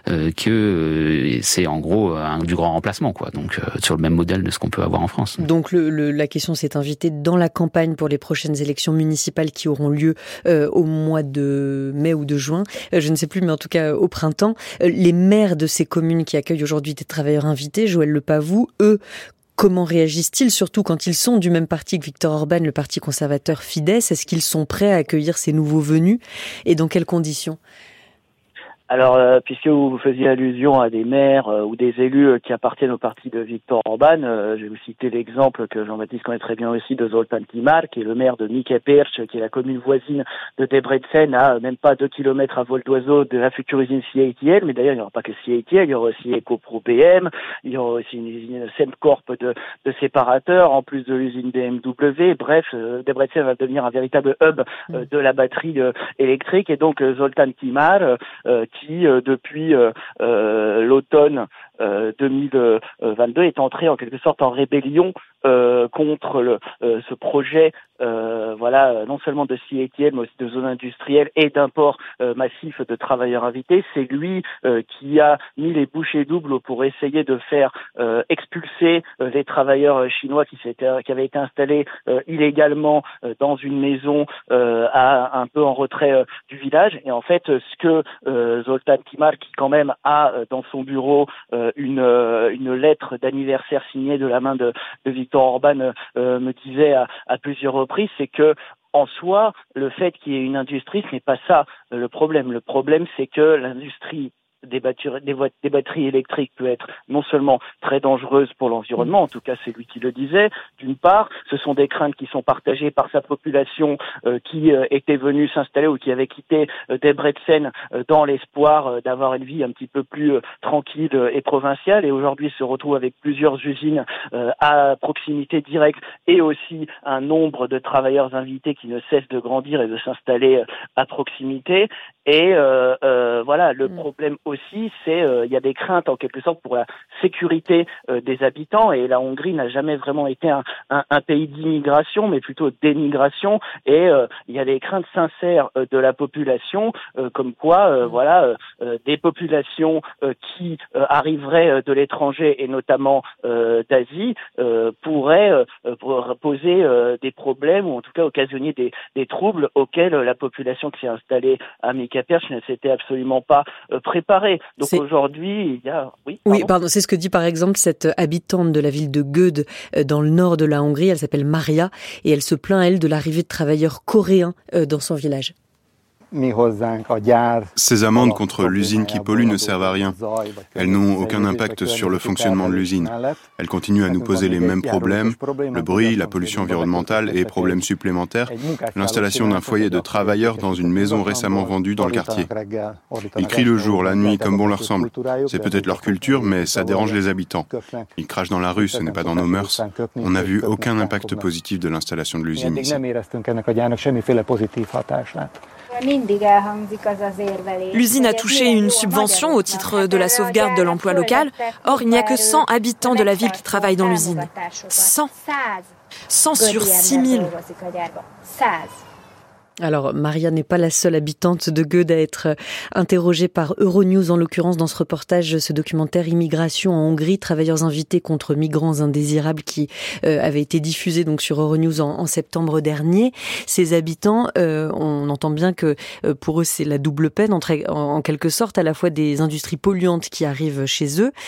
que c'est en gros du grand remplacement, quoi. Donc sur le même modèle de ce qu'on peut avoir en France. Donc la question s'est invitée dans la campagne pour les prochaines élections municipales qui auront lieu au mois de mai ou de juin, je ne sais plus, mais en tout cas au printemps. Les maires de ces communes qui accueillent aujourd'hui des travailleurs invités, Joël Lepavou, eux, comment réagissent-ils, surtout quand ils sont du même parti que Viktor Orbán, le parti conservateur Fidesz? Est-ce qu'ils sont prêts à accueillir ces nouveaux venus, et dans quelles conditions? Alors, puisque vous faisiez allusion à des maires ou des élus qui appartiennent au parti de Viktor Orbán, je vais vous citer l'exemple que Jean-Baptiste connaît très bien aussi de Zoltán Timár, qui est le maire de Mikepérc, qui est la commune voisine de Debrecen, à même pas 2 kilomètres à vol d'oiseau de la future usine CATL. Mais d'ailleurs, il n'y aura pas que CATL, il y aura aussi EcoPro PM, il y aura aussi une usine Sembcorp de séparateurs, en plus de l'usine BMW. Bref, Debrecen va devenir un véritable hub de la batterie électrique. Et donc, Zoltán Timár, qui depuis l'automne 2022 est entré en quelque sorte en rébellion contre ce projet non seulement de CATL, mais aussi de zones industrielles et d'import massif de travailleurs invités. C'est lui qui a mis les bouchées doubles pour essayer de faire expulser les travailleurs chinois qui avaient été installés illégalement dans une maison un peu en retrait du village. Et en fait, ce que Zoltán Timár, qui quand même a dans son bureau une lettre d'anniversaire signée de la main de Viktor Orban, me disait à plusieurs reprises, c'est que en soi, le fait qu'il y ait une industrie, ce n'est pas ça le problème. Le problème, c'est que l'industrie des batteries électriques peut être non seulement très dangereuse pour l'environnement, en tout cas c'est lui qui le disait, d'une part, ce sont des craintes qui sont partagées par sa population qui était venue s'installer ou qui avait quitté Debrecen dans l'espoir d'avoir une vie un petit peu plus tranquille et provinciale, et aujourd'hui se retrouve avec plusieurs usines à proximité directe et aussi un nombre de travailleurs invités qui ne cesse de grandir et de s'installer à proximité. Et le problème aussi, c'est il y a des craintes en quelque sorte pour la sécurité des habitants, et la Hongrie n'a jamais vraiment été un pays d'immigration, mais plutôt d'émigration, et il y a des craintes sincères de la population, comme quoi des populations qui arriveraient de l'étranger et notamment d'Asie pourraient poser des problèmes, ou en tout cas occasionner des troubles auxquels la population qui s'est installée à Mickaperc ne s'était absolument pas préparée. Donc aujourd'hui, il y a... Oui, pardon. C'est ce que dit par exemple cette habitante de la ville de Göd dans le nord de la Hongrie. Elle s'appelle Maria et elle se plaint, elle, de l'arrivée de travailleurs coréens dans son village. Ces amendes contre l'usine qui pollue ne servent à rien. Elles n'ont aucun impact sur le fonctionnement de l'usine. Elles continuent à nous poser les mêmes problèmes, le bruit, la pollution environnementale et problèmes supplémentaires, l'installation d'un foyer de travailleurs dans une maison récemment vendue dans le quartier. Ils crient le jour, la nuit, comme bon leur semble. C'est peut-être leur culture, mais ça dérange les habitants. Ils crachent dans la rue, ce n'est pas dans nos mœurs. On n'a vu aucun impact positif de l'installation de l'usine ici. L'usine a touché une subvention au titre de la sauvegarde de l'emploi local. Or, il n'y a que 100 habitants de la ville qui travaillent dans l'usine. 100 sur 6000. Alors, Maria n'est pas la seule habitante de Göd à être interrogée par Euronews, en l'occurrence dans ce reportage, ce documentaire Immigration en Hongrie, travailleurs invités contre migrants indésirables, qui avait été diffusé donc sur Euronews en septembre dernier. Ces habitants, on entend bien que pour eux c'est la double peine, en quelque sorte, à la fois des industries polluantes qui arrivent chez eux,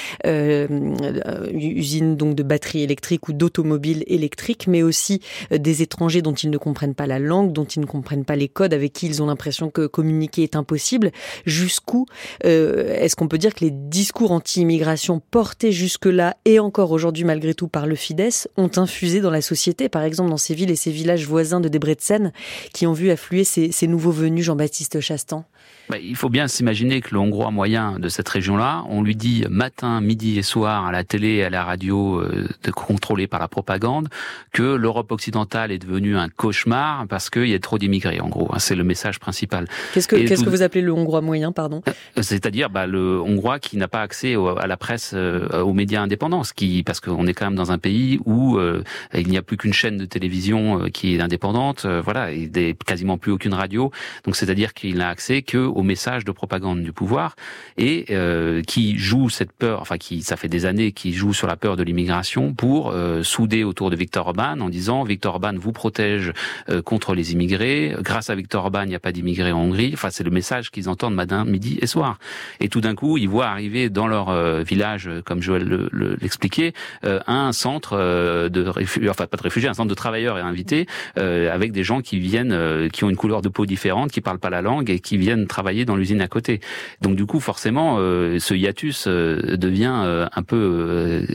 usines donc de batteries électriques ou d'automobiles électriques, mais aussi des étrangers dont ils ne comprennent pas la langue, dont ils ne comprennent pas les codes, avec qui ils ont l'impression que communiquer est impossible. Jusqu'où est-ce qu'on peut dire que les discours anti-immigration portés jusque-là et encore aujourd'hui malgré tout par le Fidesz ont infusé dans la société, par exemple dans ces villes et ces villages voisins de Debrecen qui ont vu affluer ces nouveaux venus, Jean-Baptiste Chastan? Il faut bien s'imaginer que le Hongrois moyen de cette région-là, on lui dit matin, midi et soir à la télé et à la radio, contrôlé par la propagande, que l'Europe occidentale est devenue un cauchemar parce qu'il y a trop d'immigrés, en gros. C'est le message principal. Qu'est-ce que vous appelez le Hongrois moyen, pardon? C'est-à-dire le Hongrois qui n'a pas accès à la presse, aux médias indépendants, parce qu'on est quand même dans un pays où il n'y a plus qu'une chaîne de télévision qui est indépendante, et quasiment plus aucune radio. Donc c'est-à-dire qu'il n'a accès que aux messages de propagande du pouvoir, et qui joue cette peur, ça fait des années qu'il joue sur la peur de l'immigration pour souder autour de Viktor Orban en disant Viktor Orban vous protège contre les immigrés, grâce à Viktor Orban il n'y a pas d'immigrés en Hongrie, c'est le message qu'ils entendent matin, midi et soir. Et tout d'un coup ils voient arriver dans leur village, comme Joël l'expliquait, un centre de réfugiés, pas de réfugiés, un centre de travailleurs et invités, avec des gens qui viennent, qui ont une couleur de peau différente, qui parlent pas la langue et qui viennent travailler dans l'usine à côté. Donc du coup, forcément, ce hiatus devient un peu,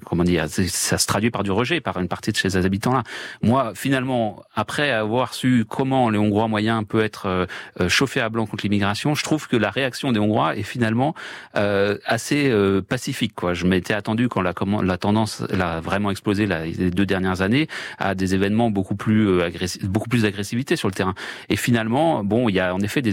ça se traduit par du rejet par une partie de ces habitants-là. Moi, finalement, après avoir su comment les Hongrois moyens peuvent être chauffés à blanc contre l'immigration, je trouve que la réaction des Hongrois est finalement assez pacifique, quoi. Je m'étais attendu quand la tendance a vraiment explosé les 2 dernières années à des événements beaucoup plus d'agressivité sur le terrain. Et finalement, il y a en effet des expériences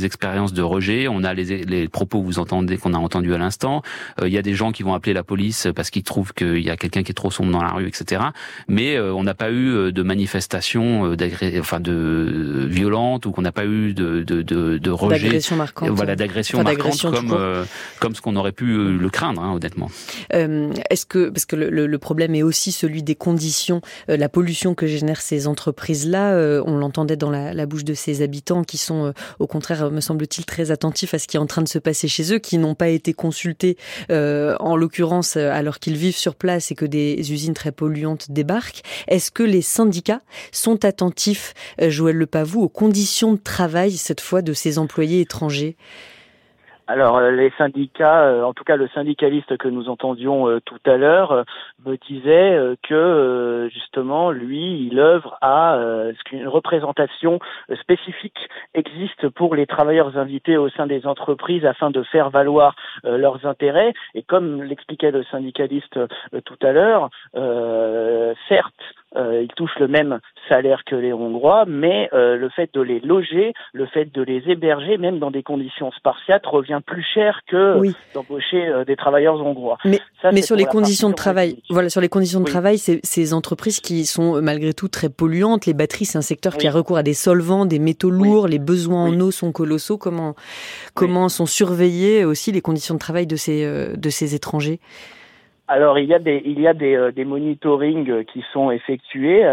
expérience de rejet. On a les propos qu'on a entendus à l'instant. Il y a des gens qui vont appeler la police parce qu'ils trouvent qu'il y a quelqu'un qui est trop sombre dans la rue, etc. Mais on n'a pas eu de manifestation de violente, ou qu'on n'a pas eu de rejet, d'agression marquante. Voilà, d'agression marquante comme ce qu'on aurait pu le craindre, honnêtement. Est-ce que, parce que le problème est aussi celui des conditions, la pollution que génèrent ces entreprises-là, on l'entendait dans la bouche de ces habitants qui sont au contraire, me semble-t-il, très attentifs à ce qui est en train de se passer chez eux, qui n'ont pas été consultés, en l'occurrence, alors qu'ils vivent sur place et que des usines très polluantes débarquent. Est-ce que les syndicats sont attentifs, Joël Lepavou, aux conditions de travail, cette fois, de ces employés étrangers ? Alors les syndicats, en tout cas le syndicaliste que nous entendions tout à l'heure, me disait que justement lui il œuvre à ce qu'une représentation spécifique existe pour les travailleurs invités au sein des entreprises afin de faire valoir leurs intérêts. Et comme l'expliquait le syndicaliste tout à l'heure, certes ils touchent le même salaire que les Hongrois, mais le fait de les loger, le fait de les héberger, même dans des conditions spartiates, revient plus cher que d'embaucher des travailleurs hongrois. Mais sur les conditions de travail, sur les conditions de travail, ces entreprises qui sont malgré tout très polluantes, les batteries, c'est un secteur qui a recours à des solvants, des métaux lourds, les besoins en eau sont colossaux. Comment sont surveillées aussi les conditions de travail de ces étrangers ? Alors il y a des monitorings qui sont effectués.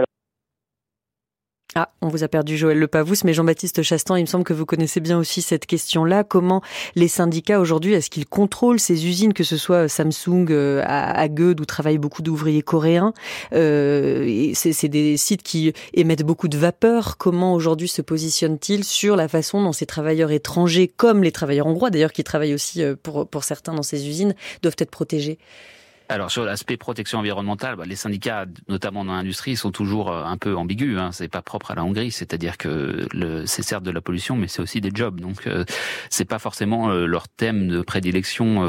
On vous a perdu, Joël Lepavou, mais Jean-Baptiste Chastan, il me semble que vous connaissez bien aussi cette question-là. Comment les syndicats aujourd'hui, est-ce qu'ils contrôlent ces usines, que ce soit Samsung à Göd où travaillent beaucoup d'ouvriers coréens, et c'est des sites qui émettent beaucoup de vapeur. Comment aujourd'hui se positionnent-ils sur la façon dont ces travailleurs étrangers, comme les travailleurs hongrois d'ailleurs, qui travaillent aussi pour certains dans ces usines, doivent être protégés ? Alors sur l'aspect protection environnementale, les syndicats, notamment dans l'industrie, sont toujours un peu ambigus. C'est pas propre à la Hongrie, c'est-à-dire que c'est certes de la pollution, mais c'est aussi des jobs. Donc c'est pas forcément leur thème de prédilection,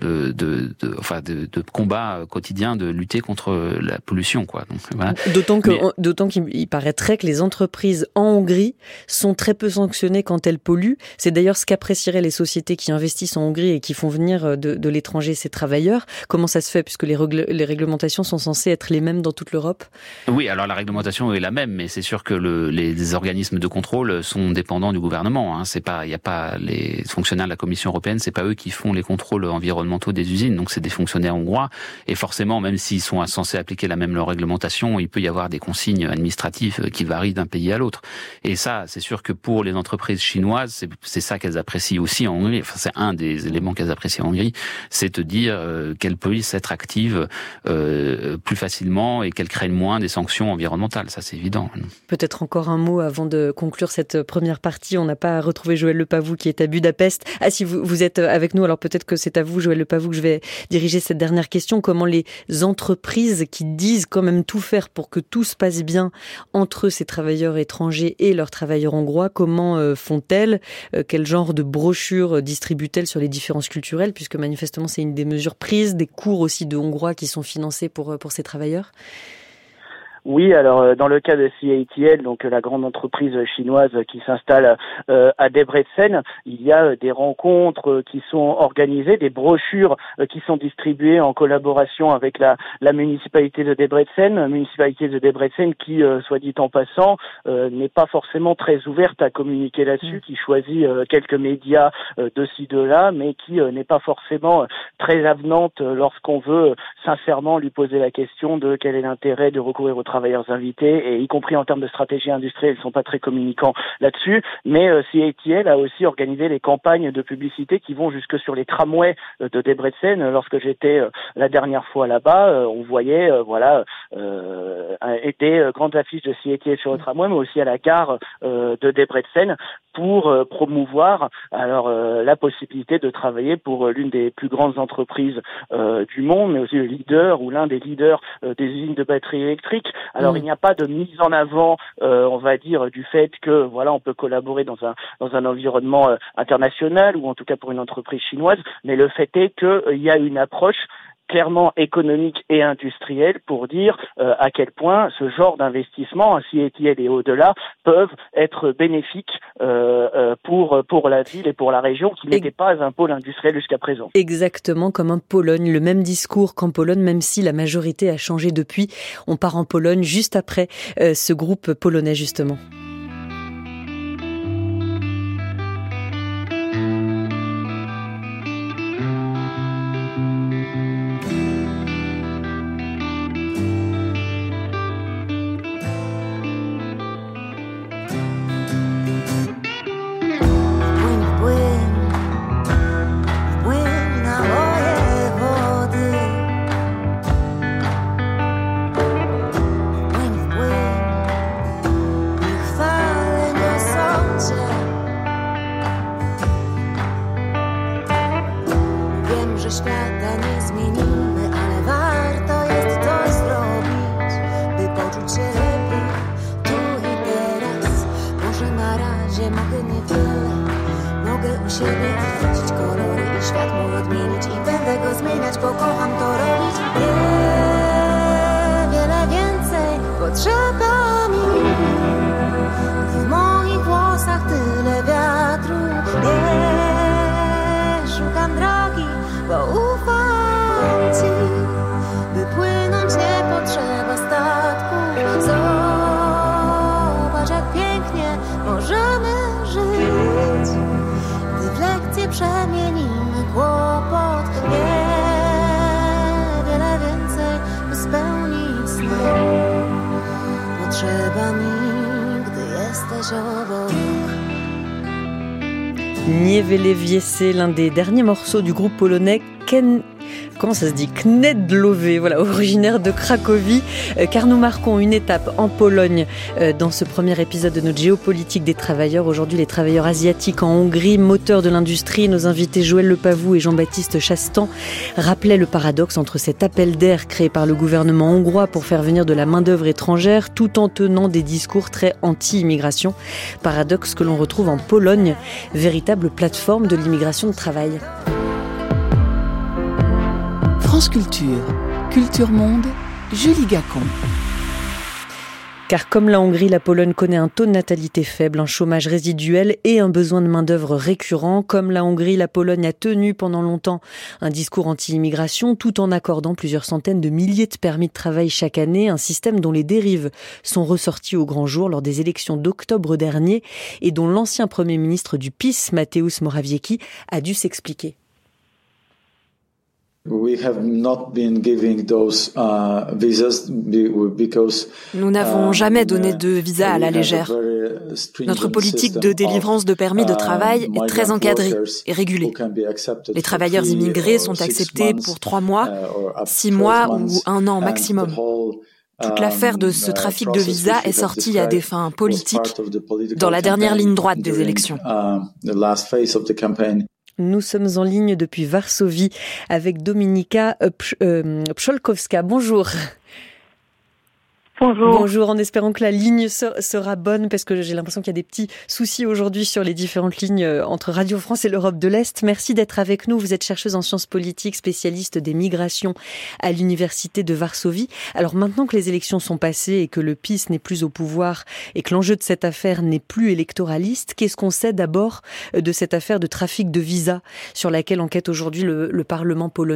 de combat quotidien, de lutter contre la pollution, quoi. Donc voilà. D'autant qu'il paraîtrait que les entreprises en Hongrie sont très peu sanctionnées quand elles polluent. C'est d'ailleurs ce qu'apprécieraient les sociétés qui investissent en Hongrie et qui font venir de l'étranger ces travailleurs. Comment ça se fait, puisque les réglementations sont censées être les mêmes dans toute l'Europe? Oui, alors la réglementation est la même, mais c'est sûr que les organismes de contrôle sont dépendants du gouvernement. Il y a pas les fonctionnaires de la Commission européenne, c'est pas eux qui font les contrôles environnementaux des usines, donc c'est des fonctionnaires hongrois. Et forcément, même s'ils sont censés appliquer la même réglementation, il peut y avoir des consignes administratives qui varient d'un pays à l'autre. Et ça, c'est sûr que pour les entreprises chinoises, c'est ça qu'elles apprécient aussi en Hongrie. Enfin, c'est un des éléments qu'elles apprécient en Hongrie, c'est de dire qu'elles puissent être actives plus facilement et qu'elles craignent moins des sanctions environnementales, ça c'est évident. Peut-être encore un mot avant de conclure cette première partie. On n'a pas retrouvé Joël Lepavou qui est à Budapest. Ah, si vous êtes avec nous, alors peut-être que c'est à vous, Joël Lepavou, que je vais diriger cette dernière question. Comment les entreprises qui disent quand même tout faire pour que tout se passe bien entre ces travailleurs étrangers et leurs travailleurs hongrois, comment font-elles? Quel genre de brochures distribuent-elles sur les différences culturelles, puisque manifestement c'est une des mesures prises, des cours aussi de hongrois qui sont financés pour ces travailleurs? Oui, alors dans le cas de CATL, donc la grande entreprise chinoise qui s'installe à Debrecen, il y a des rencontres qui sont organisées, des brochures qui sont distribuées en collaboration avec la municipalité de Debrecen, qui, soit dit en passant, n'est pas forcément très ouverte à communiquer là-dessus, qui choisit quelques médias de ci, de là, mais qui n'est pas forcément très avenante lorsqu'on veut sincèrement lui poser la question de quel est l'intérêt de recourir au travailleurs invités, et y compris en termes de stratégie industrielle, ils sont pas très communicants là-dessus. Mais CATL a aussi organisé des campagnes de publicité qui vont jusque sur les tramways de Debrecen. Lorsque j'étais la dernière fois là-bas, on voyait des grandes affiches de CATL sur le tramway, mais aussi à la gare de Debrecen pour promouvoir la possibilité de travailler pour l'une des plus grandes entreprises du monde, mais aussi le leader ou l'un des leaders des usines de batteries électriques. Alors il n'y a pas de mise en avant, on va dire, du fait que on peut collaborer dans un environnement international, ou en tout cas pour une entreprise chinoise, mais le fait est qu'il y a une approche clairement économique et industriel pour dire à quel point ce genre d'investissement, ainsi est-il et au-delà, peuvent être bénéfiques pour la ville et pour la région qui n'était pas un pôle industriel jusqu'à présent. Exactement comme en Pologne, le même discours qu'en Pologne, même si la majorité a changé depuis. On part en Pologne juste après ce groupe polonais justement. Niewiele, c'est l'un des derniers morceaux du groupe polonais Knedlowe, voilà, originaire de Cracovie, car nous marquons une étape en Pologne dans ce premier épisode de notre géopolitique des travailleurs. Aujourd'hui, les travailleurs asiatiques en Hongrie, moteur de l'industrie. Nos invités Joël Lepavou et Jean-Baptiste Chastan rappelaient le paradoxe entre cet appel d'air créé par le gouvernement hongrois pour faire venir de la main-d'œuvre étrangère tout en tenant des discours très anti-immigration. Paradoxe que l'on retrouve en Pologne, véritable plateforme de l'immigration de travail. France Culture, Culture Monde, Julie Gacon. Car comme la Hongrie, la Pologne connaît un taux de natalité faible, un chômage résiduel et un besoin de main-d'œuvre récurrent. Comme la Hongrie, la Pologne a tenu pendant longtemps un discours anti-immigration tout en accordant plusieurs centaines de milliers de permis de travail chaque année, un système dont les dérives sont ressorties au grand jour lors des élections d'octobre dernier et dont l'ancien Premier ministre du PiS, Mateusz Morawiecki, a dû s'expliquer. Nous n'avons jamais donné de visa à la légère. Notre politique de délivrance de permis de travail est très encadrée et régulée. Les travailleurs immigrés sont acceptés pour 3 mois, 6 mois ou 1 an maximum. Toute l'affaire de ce trafic de visas est sortie à des fins politiques dans la dernière ligne droite des élections. Nous sommes en ligne depuis Varsovie avec Dominika Pszolkowska. Bonjour. Bonjour. Bonjour, en espérant que la ligne sera bonne, parce que j'ai l'impression qu'il y a des petits soucis aujourd'hui sur les différentes lignes entre Radio France et l'Europe de l'Est. Merci d'être avec nous. Vous êtes chercheuse en sciences politiques, spécialiste des migrations à l'Université de Varsovie. Alors maintenant que les élections sont passées et que le PiS n'est plus au pouvoir et que l'enjeu de cette affaire n'est plus électoraliste, qu'est-ce qu'on sait d'abord de cette affaire de trafic de visas sur laquelle enquête aujourd'hui le Parlement polonais ?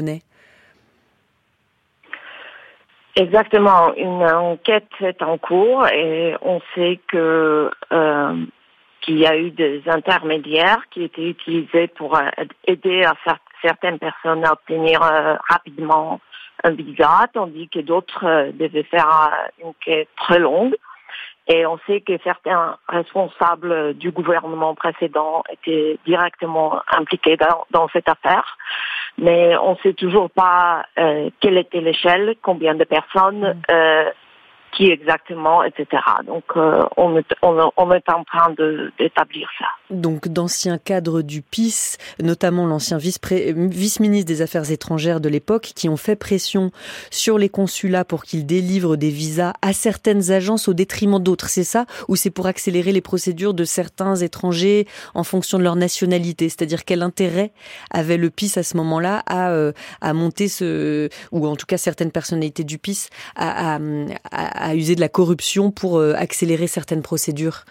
Exactement, une enquête est en cours et on sait qu'il y a eu des intermédiaires qui étaient utilisés pour aider certaines personnes à obtenir rapidement un visa, tandis que d'autres devaient faire une quête très longue. Et on sait que certains responsables du gouvernement précédent étaient directement impliqués dans cette affaire. Mais on ne sait toujours pas quelle était l'échelle, combien de personnes qui exactement, etc. Donc on est en train d'établir ça. Donc d'anciens cadres du PiS, notamment l'ancien vice-ministre des Affaires étrangères de l'époque, qui ont fait pression sur les consulats pour qu'ils délivrent des visas à certaines agences au détriment d'autres, c'est ça? Ou c'est pour accélérer les procédures de certains étrangers en fonction de leur nationalité? C'est-à-dire quel intérêt avait le PiS à ce moment-là à monter ou en tout cas certaines personnalités du PiS à user de la corruption pour accélérer certaines procédures?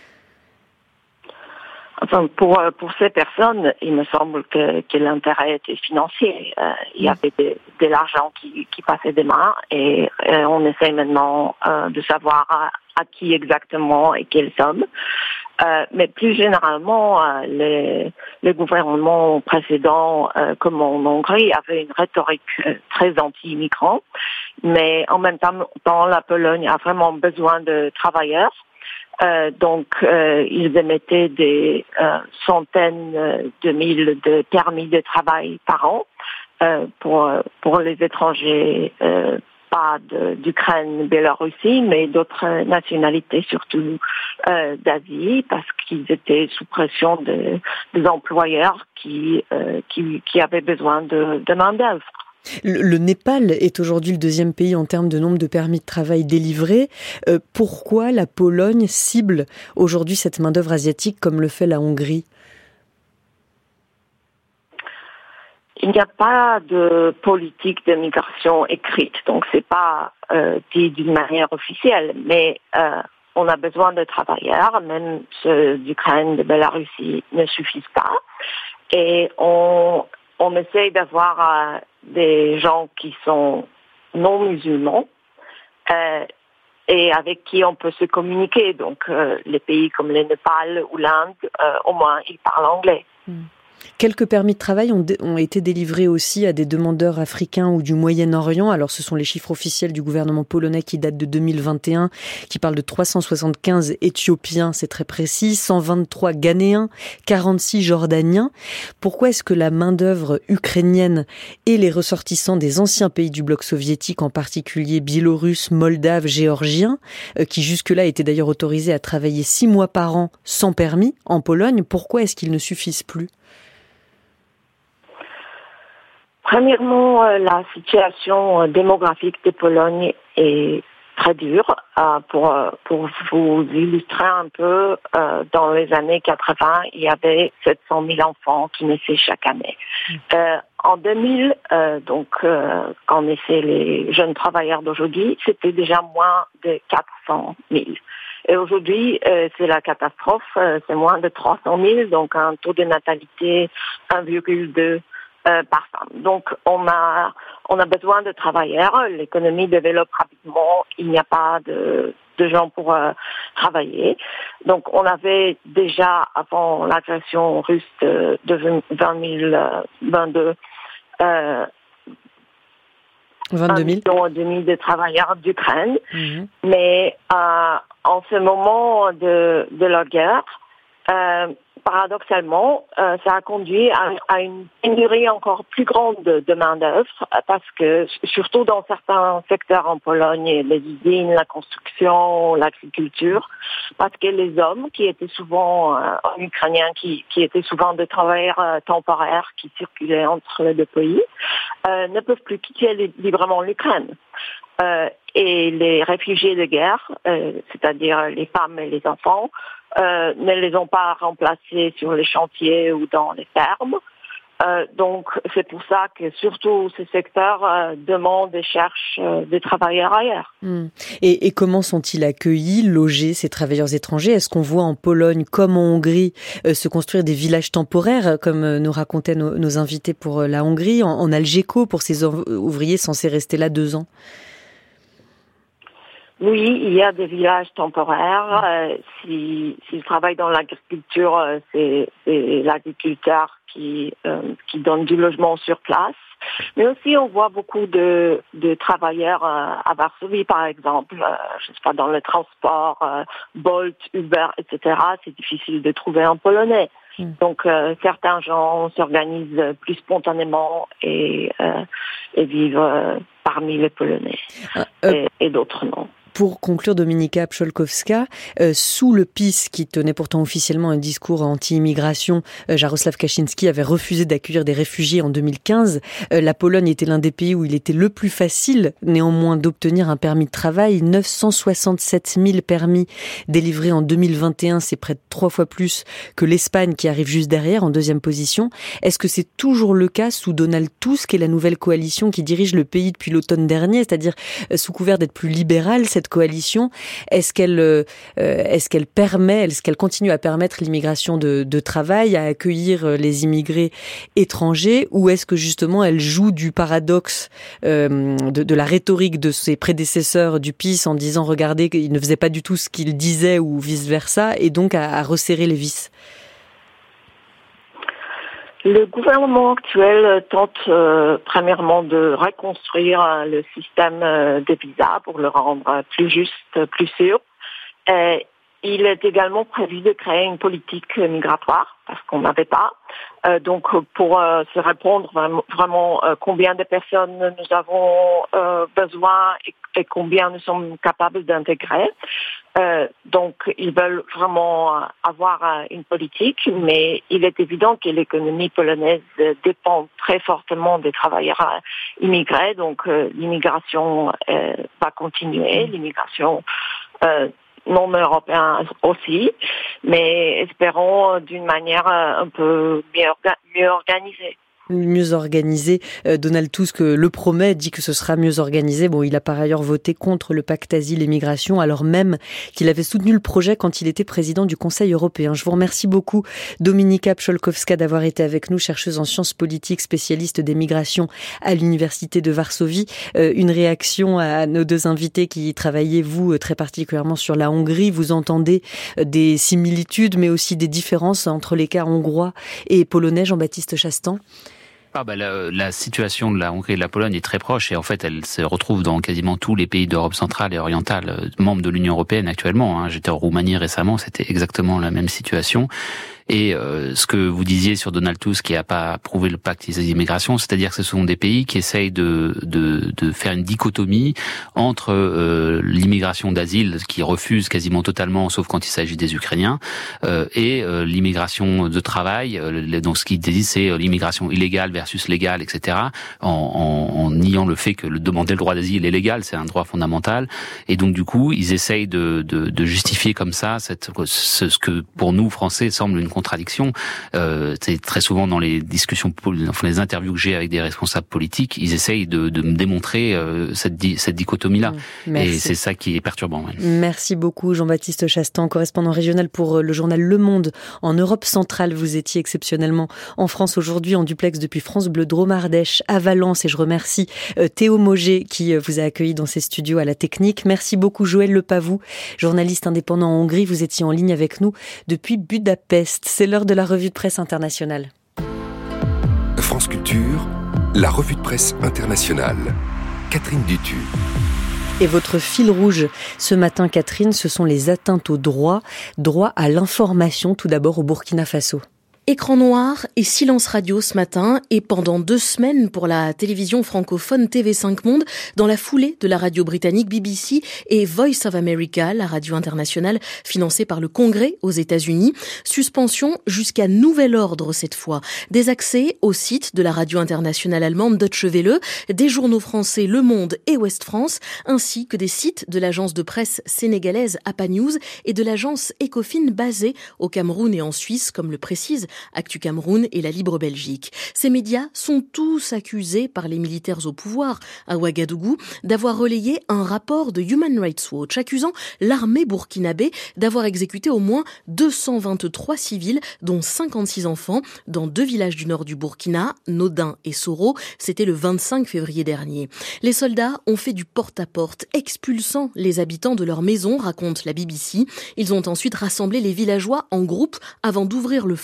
Enfin, pour ces personnes, il me semble que l'intérêt était financier. Il y avait de l'argent qui passait des mains et on essaie maintenant de savoir à qui exactement et quelle somme. Mais plus généralement, les gouvernements précédents, comme en Hongrie, avaient une rhétorique très anti-immigrants. Mais en même temps, la Pologne a vraiment besoin de travailleurs. Donc, ils émettaient des centaines de mille de permis de travail par an pour les étrangers, pas d'Ukraine, Biélorussie, mais d'autres nationalités, surtout d'Asie, parce qu'ils étaient sous pression des employeurs qui avaient besoin de main-d'œuvre. Le Népal est aujourd'hui le deuxième pays en termes de nombre de permis de travail délivrés. Pourquoi la Pologne cible aujourd'hui cette main-d'œuvre asiatique comme le fait la Hongrie? Il n'y a pas de politique de migration écrite, donc c'est pas dit d'une manière officielle, mais on a besoin de travailleurs, même ceux d'Ukraine, de Biélorussie ne suffisent pas, et on essaye d'avoir des gens qui sont non musulmans et avec qui on peut se communiquer. Donc les pays comme le Népal ou l'Inde, au moins ils parlent anglais. Quelques permis de travail ont été délivrés aussi à des demandeurs africains ou du Moyen-Orient. Alors ce sont les chiffres officiels du gouvernement polonais qui datent de 2021, qui parlent de 375 Éthiopiens, c'est très précis, 123 Ghanéens, 46 Jordaniens. Pourquoi est-ce que la main-d'œuvre ukrainienne et les ressortissants des anciens pays du bloc soviétique, en particulier biélorusses, moldaves, géorgiens, qui jusque-là étaient d'ailleurs autorisés à travailler 6 mois par an sans permis en Pologne, pourquoi est-ce qu'ils ne suffisent plus ? Premièrement, la situation démographique de Pologne est très dure. Pour vous illustrer un peu, dans les années 80, il y avait 700 000 enfants qui naissaient chaque année. En 2000, quand naissaient les jeunes travailleurs d'aujourd'hui, c'était déjà moins de 400 000. Et aujourd'hui, c'est la catastrophe, c'est moins de 300 000, donc un taux de natalité 1,2 par femme. Donc on a besoin de travailleurs, l'économie développe rapidement, il n'y a pas de gens pour travailler. Donc on avait déjà, avant l'agression russe de 2022, 22 000. 1,5 million de travailleurs d'Ukraine. Mais en ce moment de la guerre, paradoxalement, ça a conduit à une pénurie encore plus grande de main-d'œuvre, parce que, surtout dans certains secteurs en Pologne, les usines, la construction, l'agriculture, parce que les hommes, qui étaient souvent ukrainiens, qui étaient souvent des travailleurs temporaires qui circulaient entre les deux pays, ne peuvent plus quitter librement l'Ukraine. Et les réfugiés de guerre, c'est-à-dire les femmes et les enfants, ne les ont pas remplacés sur les chantiers ou dans les fermes. Donc c'est pour ça que surtout ces secteurs demandent et cherchent des travailleurs ailleurs. Et comment sont-ils accueillis, logés, ces travailleurs étrangers? Est-ce qu'on voit en Pologne comme en Hongrie se construire des villages temporaires, comme nous racontaient nos invités pour la Hongrie, en Algeco pour ces ouvriers censés rester là 2 ans? Oui, il y a des villages temporaires. S'ils travaillent dans l'agriculture, c'est l'agriculteur qui donne du logement sur place. Mais aussi, on voit beaucoup de travailleurs à Varsovie, par exemple, je sais pas, dans le transport, Bolt, Uber, etc. C'est difficile de trouver un Polonais. Donc, certains gens s'organisent plus spontanément et vivent parmi les Polonais, et d'autres non. Pour conclure, Dominika Pszolkowska, sous le PiS, qui tenait pourtant officiellement un discours anti-immigration, Jarosław Kaczyński avait refusé d'accueillir des réfugiés en 2015. La Pologne était l'un des pays où il était le plus facile, néanmoins, d'obtenir un permis de travail. 967 000 permis délivrés en 2021, c'est près de 3 fois plus que l'Espagne qui arrive juste derrière, en deuxième position. Est-ce que c'est toujours le cas sous Donald Tusk et la nouvelle coalition qui dirige le pays depuis l'automne dernier, c'est-à-dire sous couvert d'être plus libérale, cette coalition, est-ce qu'elle continue à permettre l'immigration de travail, à accueillir les immigrés étrangers, ou est-ce que justement elle joue du paradoxe de la rhétorique de ses prédécesseurs du PiS en disant regardez qu'ils ne faisaient pas du tout ce qu'ils disaient ou vice-versa, et donc à resserrer les vis? Le gouvernement actuel tente premièrement de reconstruire le système des visas pour le rendre plus juste, plus sûr. Il est également prévu de créer une politique migratoire, parce qu'on n'avait pas. Donc, pour se répondre vraiment combien de personnes nous avons besoin et combien nous sommes capables d'intégrer. Donc, ils veulent vraiment avoir une politique, mais il est évident que l'économie polonaise dépend très fortement des travailleurs immigrés. Donc, l'immigration va continuer, l'immigration non européen aussi, mais espérons d'une manière un peu mieux organisée. Mieux organisé. Donald Tusk le promet, dit que ce sera mieux organisé. Bon, il a par ailleurs voté contre le pacte asile et migration, alors même qu'il avait soutenu le projet quand il était président du Conseil européen. Je vous remercie beaucoup, Dominika Pszolkowska, d'avoir été avec nous, chercheuse en sciences politiques, spécialiste des migrations à l'Université de Varsovie. Une réaction à nos deux invités qui travaillaient, vous, très particulièrement sur la Hongrie. Vous entendez des similitudes, mais aussi des différences entre les cas hongrois et polonais, Jean-Baptiste Chastan? La situation de la Hongrie et de la Pologne est très proche et en fait elle se retrouve dans quasiment tous les pays d'Europe centrale et orientale membres de l'Union européenne actuellement. J'étais en Roumanie récemment, c'était exactement la même situation. Et ce que vous disiez sur Donald Tusk qui n'a pas approuvé le pacte d'immigration, c'est-à-dire que ce sont des pays qui essayent de faire une dichotomie entre l'immigration d'asile qui refuse quasiment totalement, sauf quand il s'agit des Ukrainiens, et l'immigration de travail. Donc ce qu'ils disent, c'est l'immigration illégale versus légale, etc. En niant le fait que demander le droit d'asile est légal, c'est un droit fondamental. Et donc du coup, ils essayent de justifier comme ça ce que pour nous Français semble une contradiction. C'est très souvent dans les discussions, enfin les interviews que j'ai avec des responsables politiques, ils essayent de me démontrer cette dichotomie-là. Et c'est ça qui est perturbant. Ouais. Merci beaucoup Jean-Baptiste Chastan, correspondant régional pour le journal Le Monde en Europe centrale. Vous étiez exceptionnellement en France aujourd'hui, en duplex depuis France Bleu Drôme-Ardèche à Valence, et je remercie Théo Mauger qui vous a accueilli dans ses studios à la technique. Merci beaucoup Joël Lepavou, journaliste indépendant en Hongrie. Vous étiez en ligne avec nous depuis Budapest. C'est l'heure de la revue de presse internationale. France Culture, la revue de presse internationale. Catherine Dutu. Et votre fil rouge ce matin, Catherine, ce sont les atteintes au droit à l'information, tout d'abord au Burkina Faso. Écran noir et silence radio ce matin, et pendant 2 semaines pour la télévision francophone TV5 Monde, dans la foulée de la radio britannique BBC et Voice of America, la radio internationale financée par le Congrès aux États-Unis. Suspension jusqu'à nouvel ordre cette fois. Des accès aux sites de la radio internationale allemande Deutsche Welle, des journaux français Le Monde et Ouest France, ainsi que des sites de l'agence de presse sénégalaise APA News et de l'agence Ecofin basée au Cameroun et en Suisse, comme le précise Actu Cameroun et la Libre Belgique. Ces médias sont tous accusés par les militaires au pouvoir à Ouagadougou d'avoir relayé un rapport de Human Rights Watch accusant l'armée burkinabé d'avoir exécuté au moins 223 civils, dont 56 enfants, dans 2 villages du nord du Burkina, Nodin et Soro. C'était le 25 février dernier. Les soldats ont fait du porte-à-porte, expulsant les habitants de leur maison, raconte la BBC. Ils ont ensuite rassemblé les villageois en groupe avant d'ouvrir le feu sur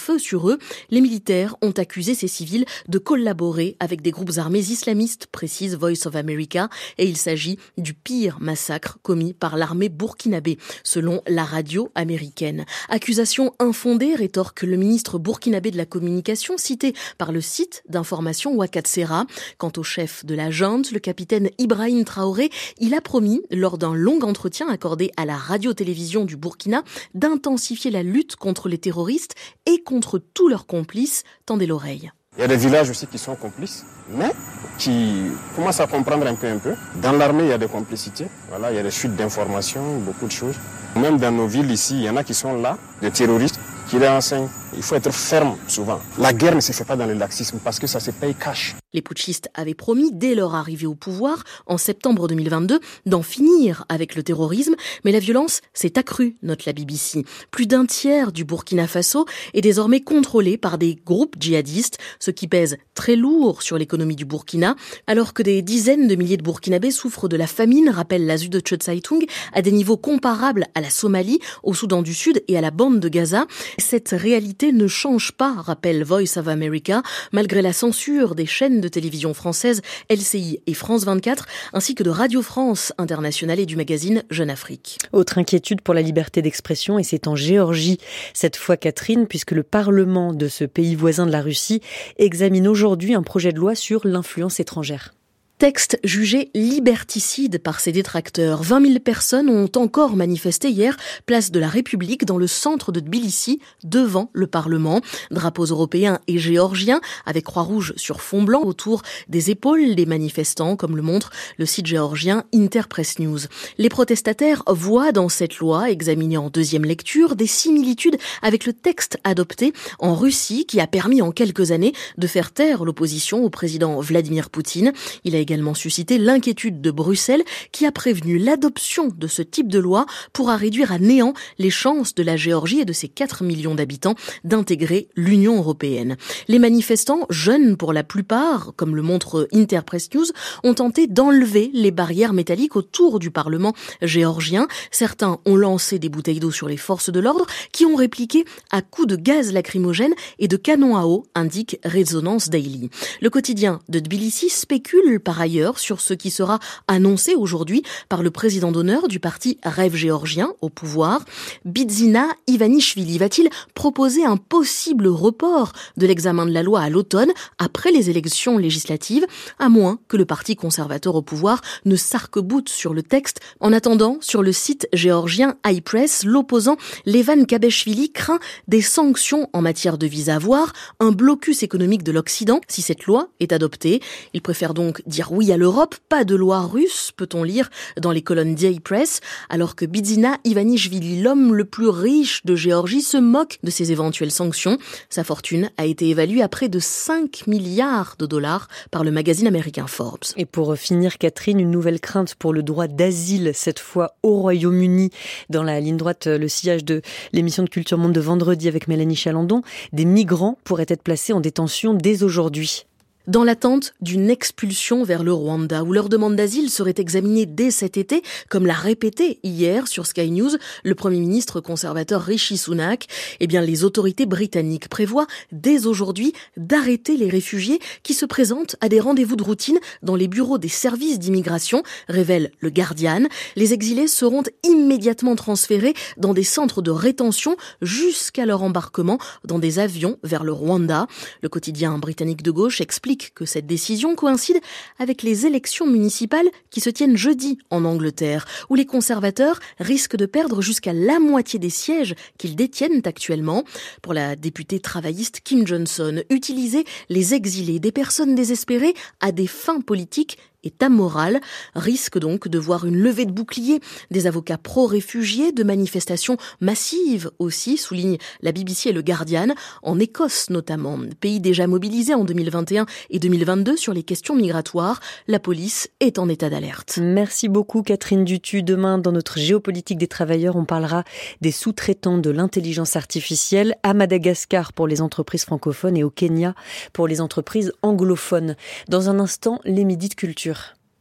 eux. Les militaires ont accusé ces civils de collaborer avec des groupes armés islamistes, précise Voice of America, et il s'agit du pire massacre commis par l'armée burkinabé, selon la radio américaine. Accusation infondée, rétorque le ministre burkinabé de la communication, cité par le site d'information Ouakatsera. Quant au chef de la junte, le capitaine Ibrahim Traoré, il a promis, lors d'un long entretien accordé à la radio-télévision du Burkina, d'intensifier la lutte contre les terroristes et contre tous leurs complices. Tendez l'oreille. Il y a des villages aussi qui sont complices, mais qui commencent à comprendre un peu. Dans l'armée, il y a des complicités. Voilà, il y a des fuites d'informations, beaucoup de choses. Même dans nos villes ici, il y en a qui sont là, des terroristes, qui les enseignent. Il faut être ferme souvent. La guerre ne se fait pas dans le laxisme parce que ça se paye cash. Les putschistes avaient promis, dès leur arrivée au pouvoir, en septembre 2022, d'en finir avec le terrorisme, mais la violence s'est accrue, note la BBC. Plus d'un tiers du Burkina Faso est désormais contrôlé par des groupes djihadistes, ce qui pèse très lourd sur l'économie du Burkina, alors que des dizaines de milliers de Burkinabés souffrent de la famine, rappelle la Süddeutsche Zeitung, à des niveaux comparables à la Somalie, au Soudan du Sud et à la bande de Gaza. Cette réalité ne change pas, rappelle Voice of America, malgré la censure des chaînes de télévision françaises LCI et France 24, ainsi que de Radio France Internationale et du magazine Jeune Afrique. Autre inquiétude pour la liberté d'expression, et c'est en Géorgie. Cette fois, Catherine, puisque le Parlement de ce pays voisin de la Russie examine aujourd'hui un projet de loi sur l'influence étrangère. Texte jugé liberticide par ses détracteurs. 20 000 personnes ont encore manifesté hier, place de la République, dans le centre de Tbilissi, devant le Parlement. Drapeaux européens et géorgiens, avec Croix-Rouge sur fond blanc autour des épaules des manifestants, comme le montre le site géorgien Interpress News. Les protestataires voient dans cette loi, examinée en deuxième lecture, des similitudes avec le texte adopté en Russie, qui a permis en quelques années de faire taire l'opposition au président Vladimir Poutine. Il a également suscité l'inquiétude de Bruxelles qui a prévenu l'adoption de ce type de loi pourra réduire à néant les chances de la Géorgie et de ses 4 millions d'habitants d'intégrer l'Union européenne. Les manifestants, jeunes pour la plupart, comme le montre Interpress News, ont tenté d'enlever les barrières métalliques autour du Parlement géorgien. Certains ont lancé des bouteilles d'eau sur les forces de l'ordre qui ont répliqué à coups de gaz lacrymogène et de canons à eau, indique Resonance Daily. Le quotidien de Tbilissi spécule par ailleurs sur ce qui sera annoncé aujourd'hui par le président d'honneur du parti Rêve géorgien au pouvoir. Bidzina Ivanishvili va-t-il proposer un possible report de l'examen de la loi à l'automne, après les élections législatives, à moins que le parti conservateur au pouvoir ne s'arc-boute sur le texte. En attendant, sur le site géorgien iPress, l'opposant Levan Kabeshvili craint des sanctions en matière de visa, voire un blocus économique de l'Occident si cette loi est adoptée. Il préfère donc dire oui à l'Europe, pas de loi russe, peut-on lire dans les colonnes d'iPress, alors que Bidzina Ivanishvili, l'homme le plus riche de Géorgie, se moque de ces éventuelles sanctions. Sa fortune a été évaluée à près de 5 milliards de dollars par le magazine américain Forbes. Et pour finir, Catherine, une nouvelle crainte pour le droit d'asile, cette fois au Royaume-Uni. Dans la ligne droite, le sillage de l'émission de Culture Monde de vendredi avec Mélanie Chalandon, des migrants pourraient être placés en détention dès aujourd'hui. Dans l'attente d'une expulsion vers le Rwanda, où leur demande d'asile serait examinée dès cet été, comme l'a répété hier sur Sky News le Premier ministre conservateur Rishi Sunak, les autorités britanniques prévoient dès aujourd'hui d'arrêter les réfugiés qui se présentent à des rendez-vous de routine dans les bureaux des services d'immigration, révèle le Guardian. Les exilés seront immédiatement transférés dans des centres de rétention jusqu'à leur embarquement dans des avions vers le Rwanda. Le quotidien britannique de gauche explique que cette décision coïncide avec les élections municipales qui se tiennent jeudi en Angleterre, où les conservateurs risquent de perdre jusqu'à la moitié des sièges qu'ils détiennent actuellement. Pour la députée travailliste Kim Johnson, utiliser les exilés, des personnes désespérées, à des fins politiques est amoral, risque donc de voir une levée de boucliers des avocats pro-réfugiés, de manifestations massives aussi, souligne la BBC et le Guardian, en Écosse notamment, pays déjà mobilisé en 2021 et 2022 sur les questions migratoires. La police est en état d'alerte. Merci beaucoup Catherine Dutu. Demain, dans notre géopolitique des travailleurs, on parlera des sous-traitants de l'intelligence artificielle à Madagascar pour les entreprises francophones et au Kenya pour les entreprises anglophones. Dans un instant, les midis de culture.